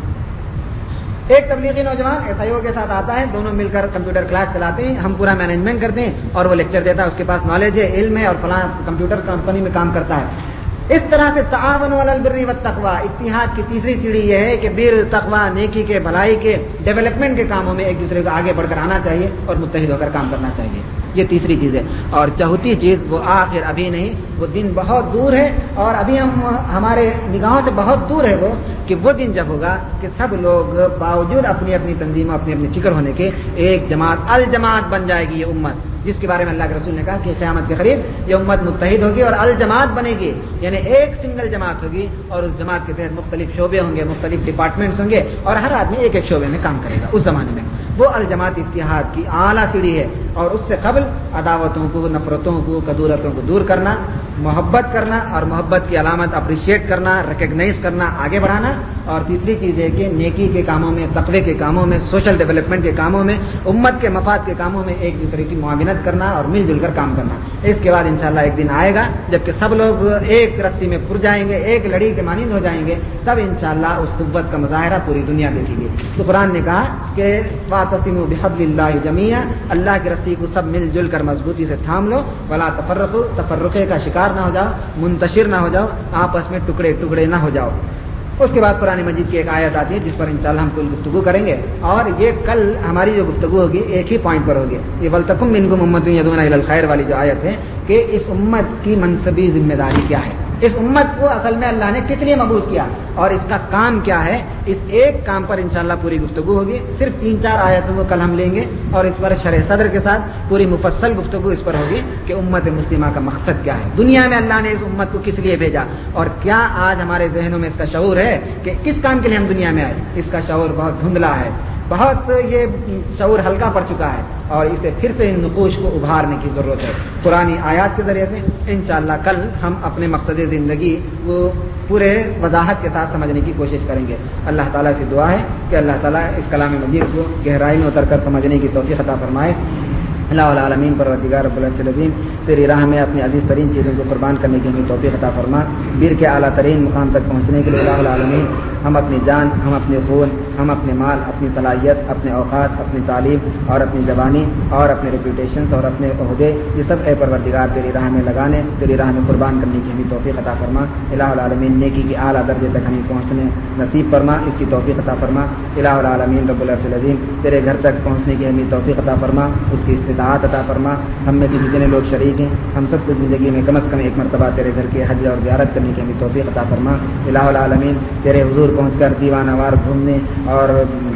A: ایک تبلیغی نوجوان SIO کے ساتھ آتا ہے، دونوں مل کر کمپیوٹر کلاس چلاتے ہیں، ہم پورا مینجمنٹ کرتے ہیں اور وہ لیکچر دیتا ہے. اس کے پاس نالج ہے، علم ہے اور فلاں کمپیوٹر کمپنی میں کام کرتا ہے. اس طرح سے تعاونوا علی البر والتقوی، اتحاد کی تیسری سیڑھی یہ ہے کہ بر، تقوی، نیکی کے، بھلائی کے، ڈیولپمنٹ کے کاموں میں ایک دوسرے کو آگے بڑھ کر آنا چاہیے اور متحد ہو کر کام کرنا چاہیے. یہ تیسری چیز ہے. اور چوتھی چیز وہ آخر ابھی نہیں، وہ دن بہت دور ہے اور ابھی ہمارے نگاہوں سے بہت دور ہے وہ، کہ وہ دن جب ہوگا کہ سب لوگ باوجود اپنی اپنی تنظیموں، اپنی اپنی فکر ہونے کے، ایک جماعت، الجماعت بن جائے گی یہ امت، جس کے بارے میں اللہ کے رسول نے کہا کہ قیامت کے قریب یہ امت متحد ہوگی اور الجماعت بنے گی. یعنی ایک سنگل جماعت ہوگی اور اس جماعت کے تحت مختلف شعبے ہوں گے، مختلف ڈپارٹمنٹس ہوں گے اور ہر آدمی ایک ایک شعبے میں کام کرے گا. اس زمانے میں وہ الجماعت اتحاد کی اعلیٰ سیڑھی ہے. اور اس سے قبل عداوتوں کو، نفرتوں کو، کدورتوں کو دور کرنا، محبت کرنا اور محبت کی علامت اپریشیٹ کرنا، ریکگنائز کرنا، آگے بڑھانا. اور تیسری چیز ہے کہ نیکی کے کاموں میں، تقوی کے کاموں میں، سوشل ڈیولپمنٹ کے کاموں میں، امت کے مفاد کے کاموں میں ایک دوسرے کی معاونت کرنا اور مل جل کر کام کرنا. اس کے بعد انشاءاللہ ایک دن آئے گا جبکہ سب لوگ ایک رسی میں پھر جائیں گے، ایک لڑی کے مانند ہو جائیں گے. تب انشاءاللہ اس قوت کا مظاہرہ پوری دنیا دیکھے گی. تو قرآن نے کہا کہ واعتصموا بحبل اللہ جمیعا، اللہ کی رسی کو سب مل جل کر مضبوطی سے تھام لو. ولا تفرقوا، تفرقے کا شکار نہ ہو جاؤ، منتشر نہ ہو جاؤ، آپس میں ٹکڑے ٹکڑے نہ ہو جاؤ. اس کے بعد قرآن مجید کی ایک آیت آتی ہے جس پر انشاءاللہ ہم کل گفتگو کریں گے. اور یہ کل ہماری جو گفتگو ہوگی ایک ہی پوائنٹ پر ہوگی. یہ ولتکم منکم امۃ یدعون الی الخیر والی جو آیت ہے کہ اس امت کی منصبی ذمہ داری کیا ہے، اس امت کو اصل میں اللہ نے کس لیے مبعوث کیا اور اس کا کام کیا ہے. اس ایک کام پر انشاءاللہ پوری گفتگو ہوگی. صرف 3-4 آیتوں کو کل ہم لیں گے اور اس پر شرح صدر کے ساتھ پوری مفصل گفتگو اس پر ہوگی کہ امت مسلمہ کا مقصد کیا ہے، دنیا میں اللہ نے اس امت کو کس لیے بھیجا اور کیا آج ہمارے ذہنوں میں اس کا شعور ہے کہ کس کام کے لیے ہم دنیا میں آئے. اس کا شعور بہت دھندلا ہے، بہت یہ شعور ہلکا پڑ چکا ہے اور اسے پھر سے ان نقوش کو ابھارنے کی ضرورت ہے. قرآن آیات کے ذریعے سے انشاءاللہ کل ہم اپنے مقصد زندگی وہ پورے وضاحت کے ساتھ سمجھنے کی کوشش کریں گے. اللہ تعالیٰ سے دعا ہے کہ اللہ تعالیٰ اس کلام مجید کو گہرائی میں اتر کر سمجھنے کی توفیق عطا فرمائے. اللہ العالمین پروردگار رب العرش العظیم تیری راہ میں اپنی عزیز ترین چیزوں کو قربان کرنے کی ہمیں توفیق عطا فرما. بیر کے اعلیٰ ترین مقام تک پہنچنے کے لیے اللہ العالمین ہم اپنی جان، ہم اپنے خون، ہم اپنے مال، اپنی صلاحیت، اپنے اوقات، اپنی تعلیم اور اپنی زبانی اور اپنے ریپوٹیشنز اور اپنے عہدے، یہ سب اے پروردگار تیری راہ میں لگانے، تیری راہ میں قربان کرنے کی ہمیں توفیق عطا فرما. الہ العالمین نیکی کے اعلیٰ درجے تک ہمیں پہنچنے نصیب فرما، اس کی توفیق عطا فرما. الہ العالمین رب العرش العظیم تیرے گھر تک پہنچنے کی ہمیں توفیق عطا فرما، اس کی استطاعت عطا فرما. ہم میں سے جتنے لوگ شریک ہیں ہم سب کو زندگی میں کم از کم ایک مرتبہ تیرے گھر کے حج اور زیارت کرنے کی ہمیں توفیق عطا فرما. الہ العالمین تیرے حضور پہنچ کر دیوانہ وار گھومنے اور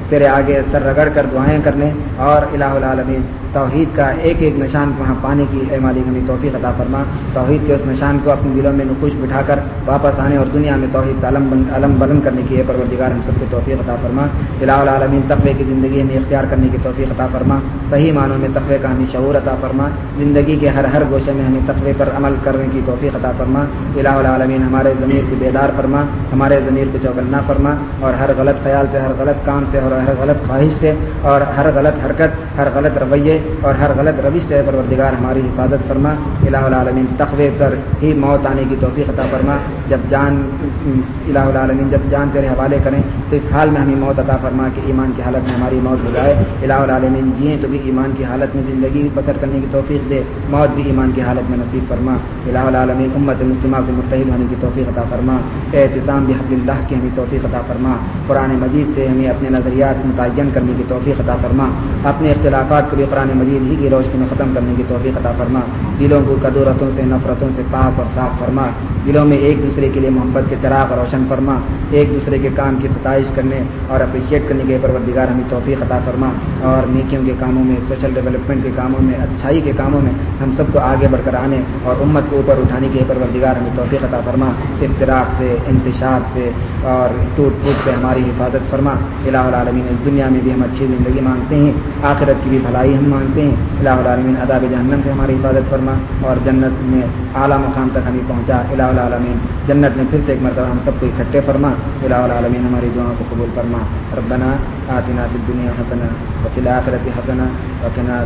A: تیرے آگے سر رگڑ کر دعائیں کرنے اور الہ العالمین توحید کا ایک ایک نشان وہاں پانے کی اے مالک ہمیں توفیق عطا فرما. توحید کے اس نشان کو اپنے دلوں میں نقوش بٹھا کر واپس آنے اور دنیا میں توحید کا علم بلند کرنے کی اے پروردگار ہم سب کو توفیق عطا فرما. الہ العالمین تقوی کی زندگی ہمیں اختیار کرنے کی توفیق عطا فرما. صحیح معنوں میں تقوی کا ہمیں شعور عطا فرما. زندگی کے ہر گوشے میں ہمیں تقوی پر عمل کرنے کی توفیق عطا فرما. الہ العالمین ہمارے ضمیر کو بیدار فرما, ہمارے ضمیر کو چوکنا فرما, اور ہر غلط خیال سے, ہر غلط کام سے, اور ہر غلط خواہش سے, اور ہر غلط حرکت, ہر غلط رویے اور ہر غلط روش سے پروردگار ہماری حفاظت فرما. الہ العالمین تقوی پر ہی موت آنے کی توفیق عطا فرما. جب جان الہ العالمین جب جان تیرے حوالے کریں تو اس حال میں ہمیں موت عطا فرما کہ ایمان کی حالت میں ہماری موت ہو جائے. الہ العالمین جئیں تو بھی ایمان کی حالت میں زندگی بسر کرنے کی توفیق دے, موت بھی ایمان کی حالت میں نصیب فرما. الہ العالمین امت مسلمہ کو متحد ہونے کی توفیق عطا فرما. اعتصام بحبل اللہ کی ہمیں توفیق عطا فرما. قرآن مجید سے ہمیں اپنے نظریات متعین کرنے کی توفیق عطا فرما. اپنے اختلافات کو بھی قرآن مجید ہی کی روشنی میں ختم کرنے کی توفیق عطا فرما. دلوں کو کدورتوں سے, نفرتوں سے پاک اور صاف فرما. دلوں میں ایک دوسرے کے لیے محبت کے چراغ روشن فرما. ایک دوسرے کے کام کی ستائش کرنے اور اپریشیٹ کرنے کے پروردگار ہمیں توفیق عطا فرما. اور نیکیوں کے کاموں میں, سوشل ڈیولپمنٹ کے کاموں میں, اچھائی کے کاموں میں ہم سب کو آگے بڑھ کر آنے اور امت کو اوپر اٹھانے کے پروردگار ہمیں توفیق عطا فرما. افتراق سے, انتشار سے اور ٹوٹ پھوٹ سے ہماری حفاظت فرما. الہ العالمین اس دنیا میں بھی ہم اچھی زندگی مانگتے ہیں, آخرت کی بھی بھلائی ہم مانگتے ہیں. الہ العالمین عذاب جہنم سے ہماری حفاظت فرما اور جنت میں اعلیٰ مقام تک ہمیں پہنچا. الہ العالمین جنت میں پھر سے ایک مرتبہ ہم سب کو اکٹھے فرما. الہ العالمین ہماری دعاؤں کو قبول فرما. ربنا آتنا فی الدنیا حسنہ وفی الآخرۃ حسنہ وقنا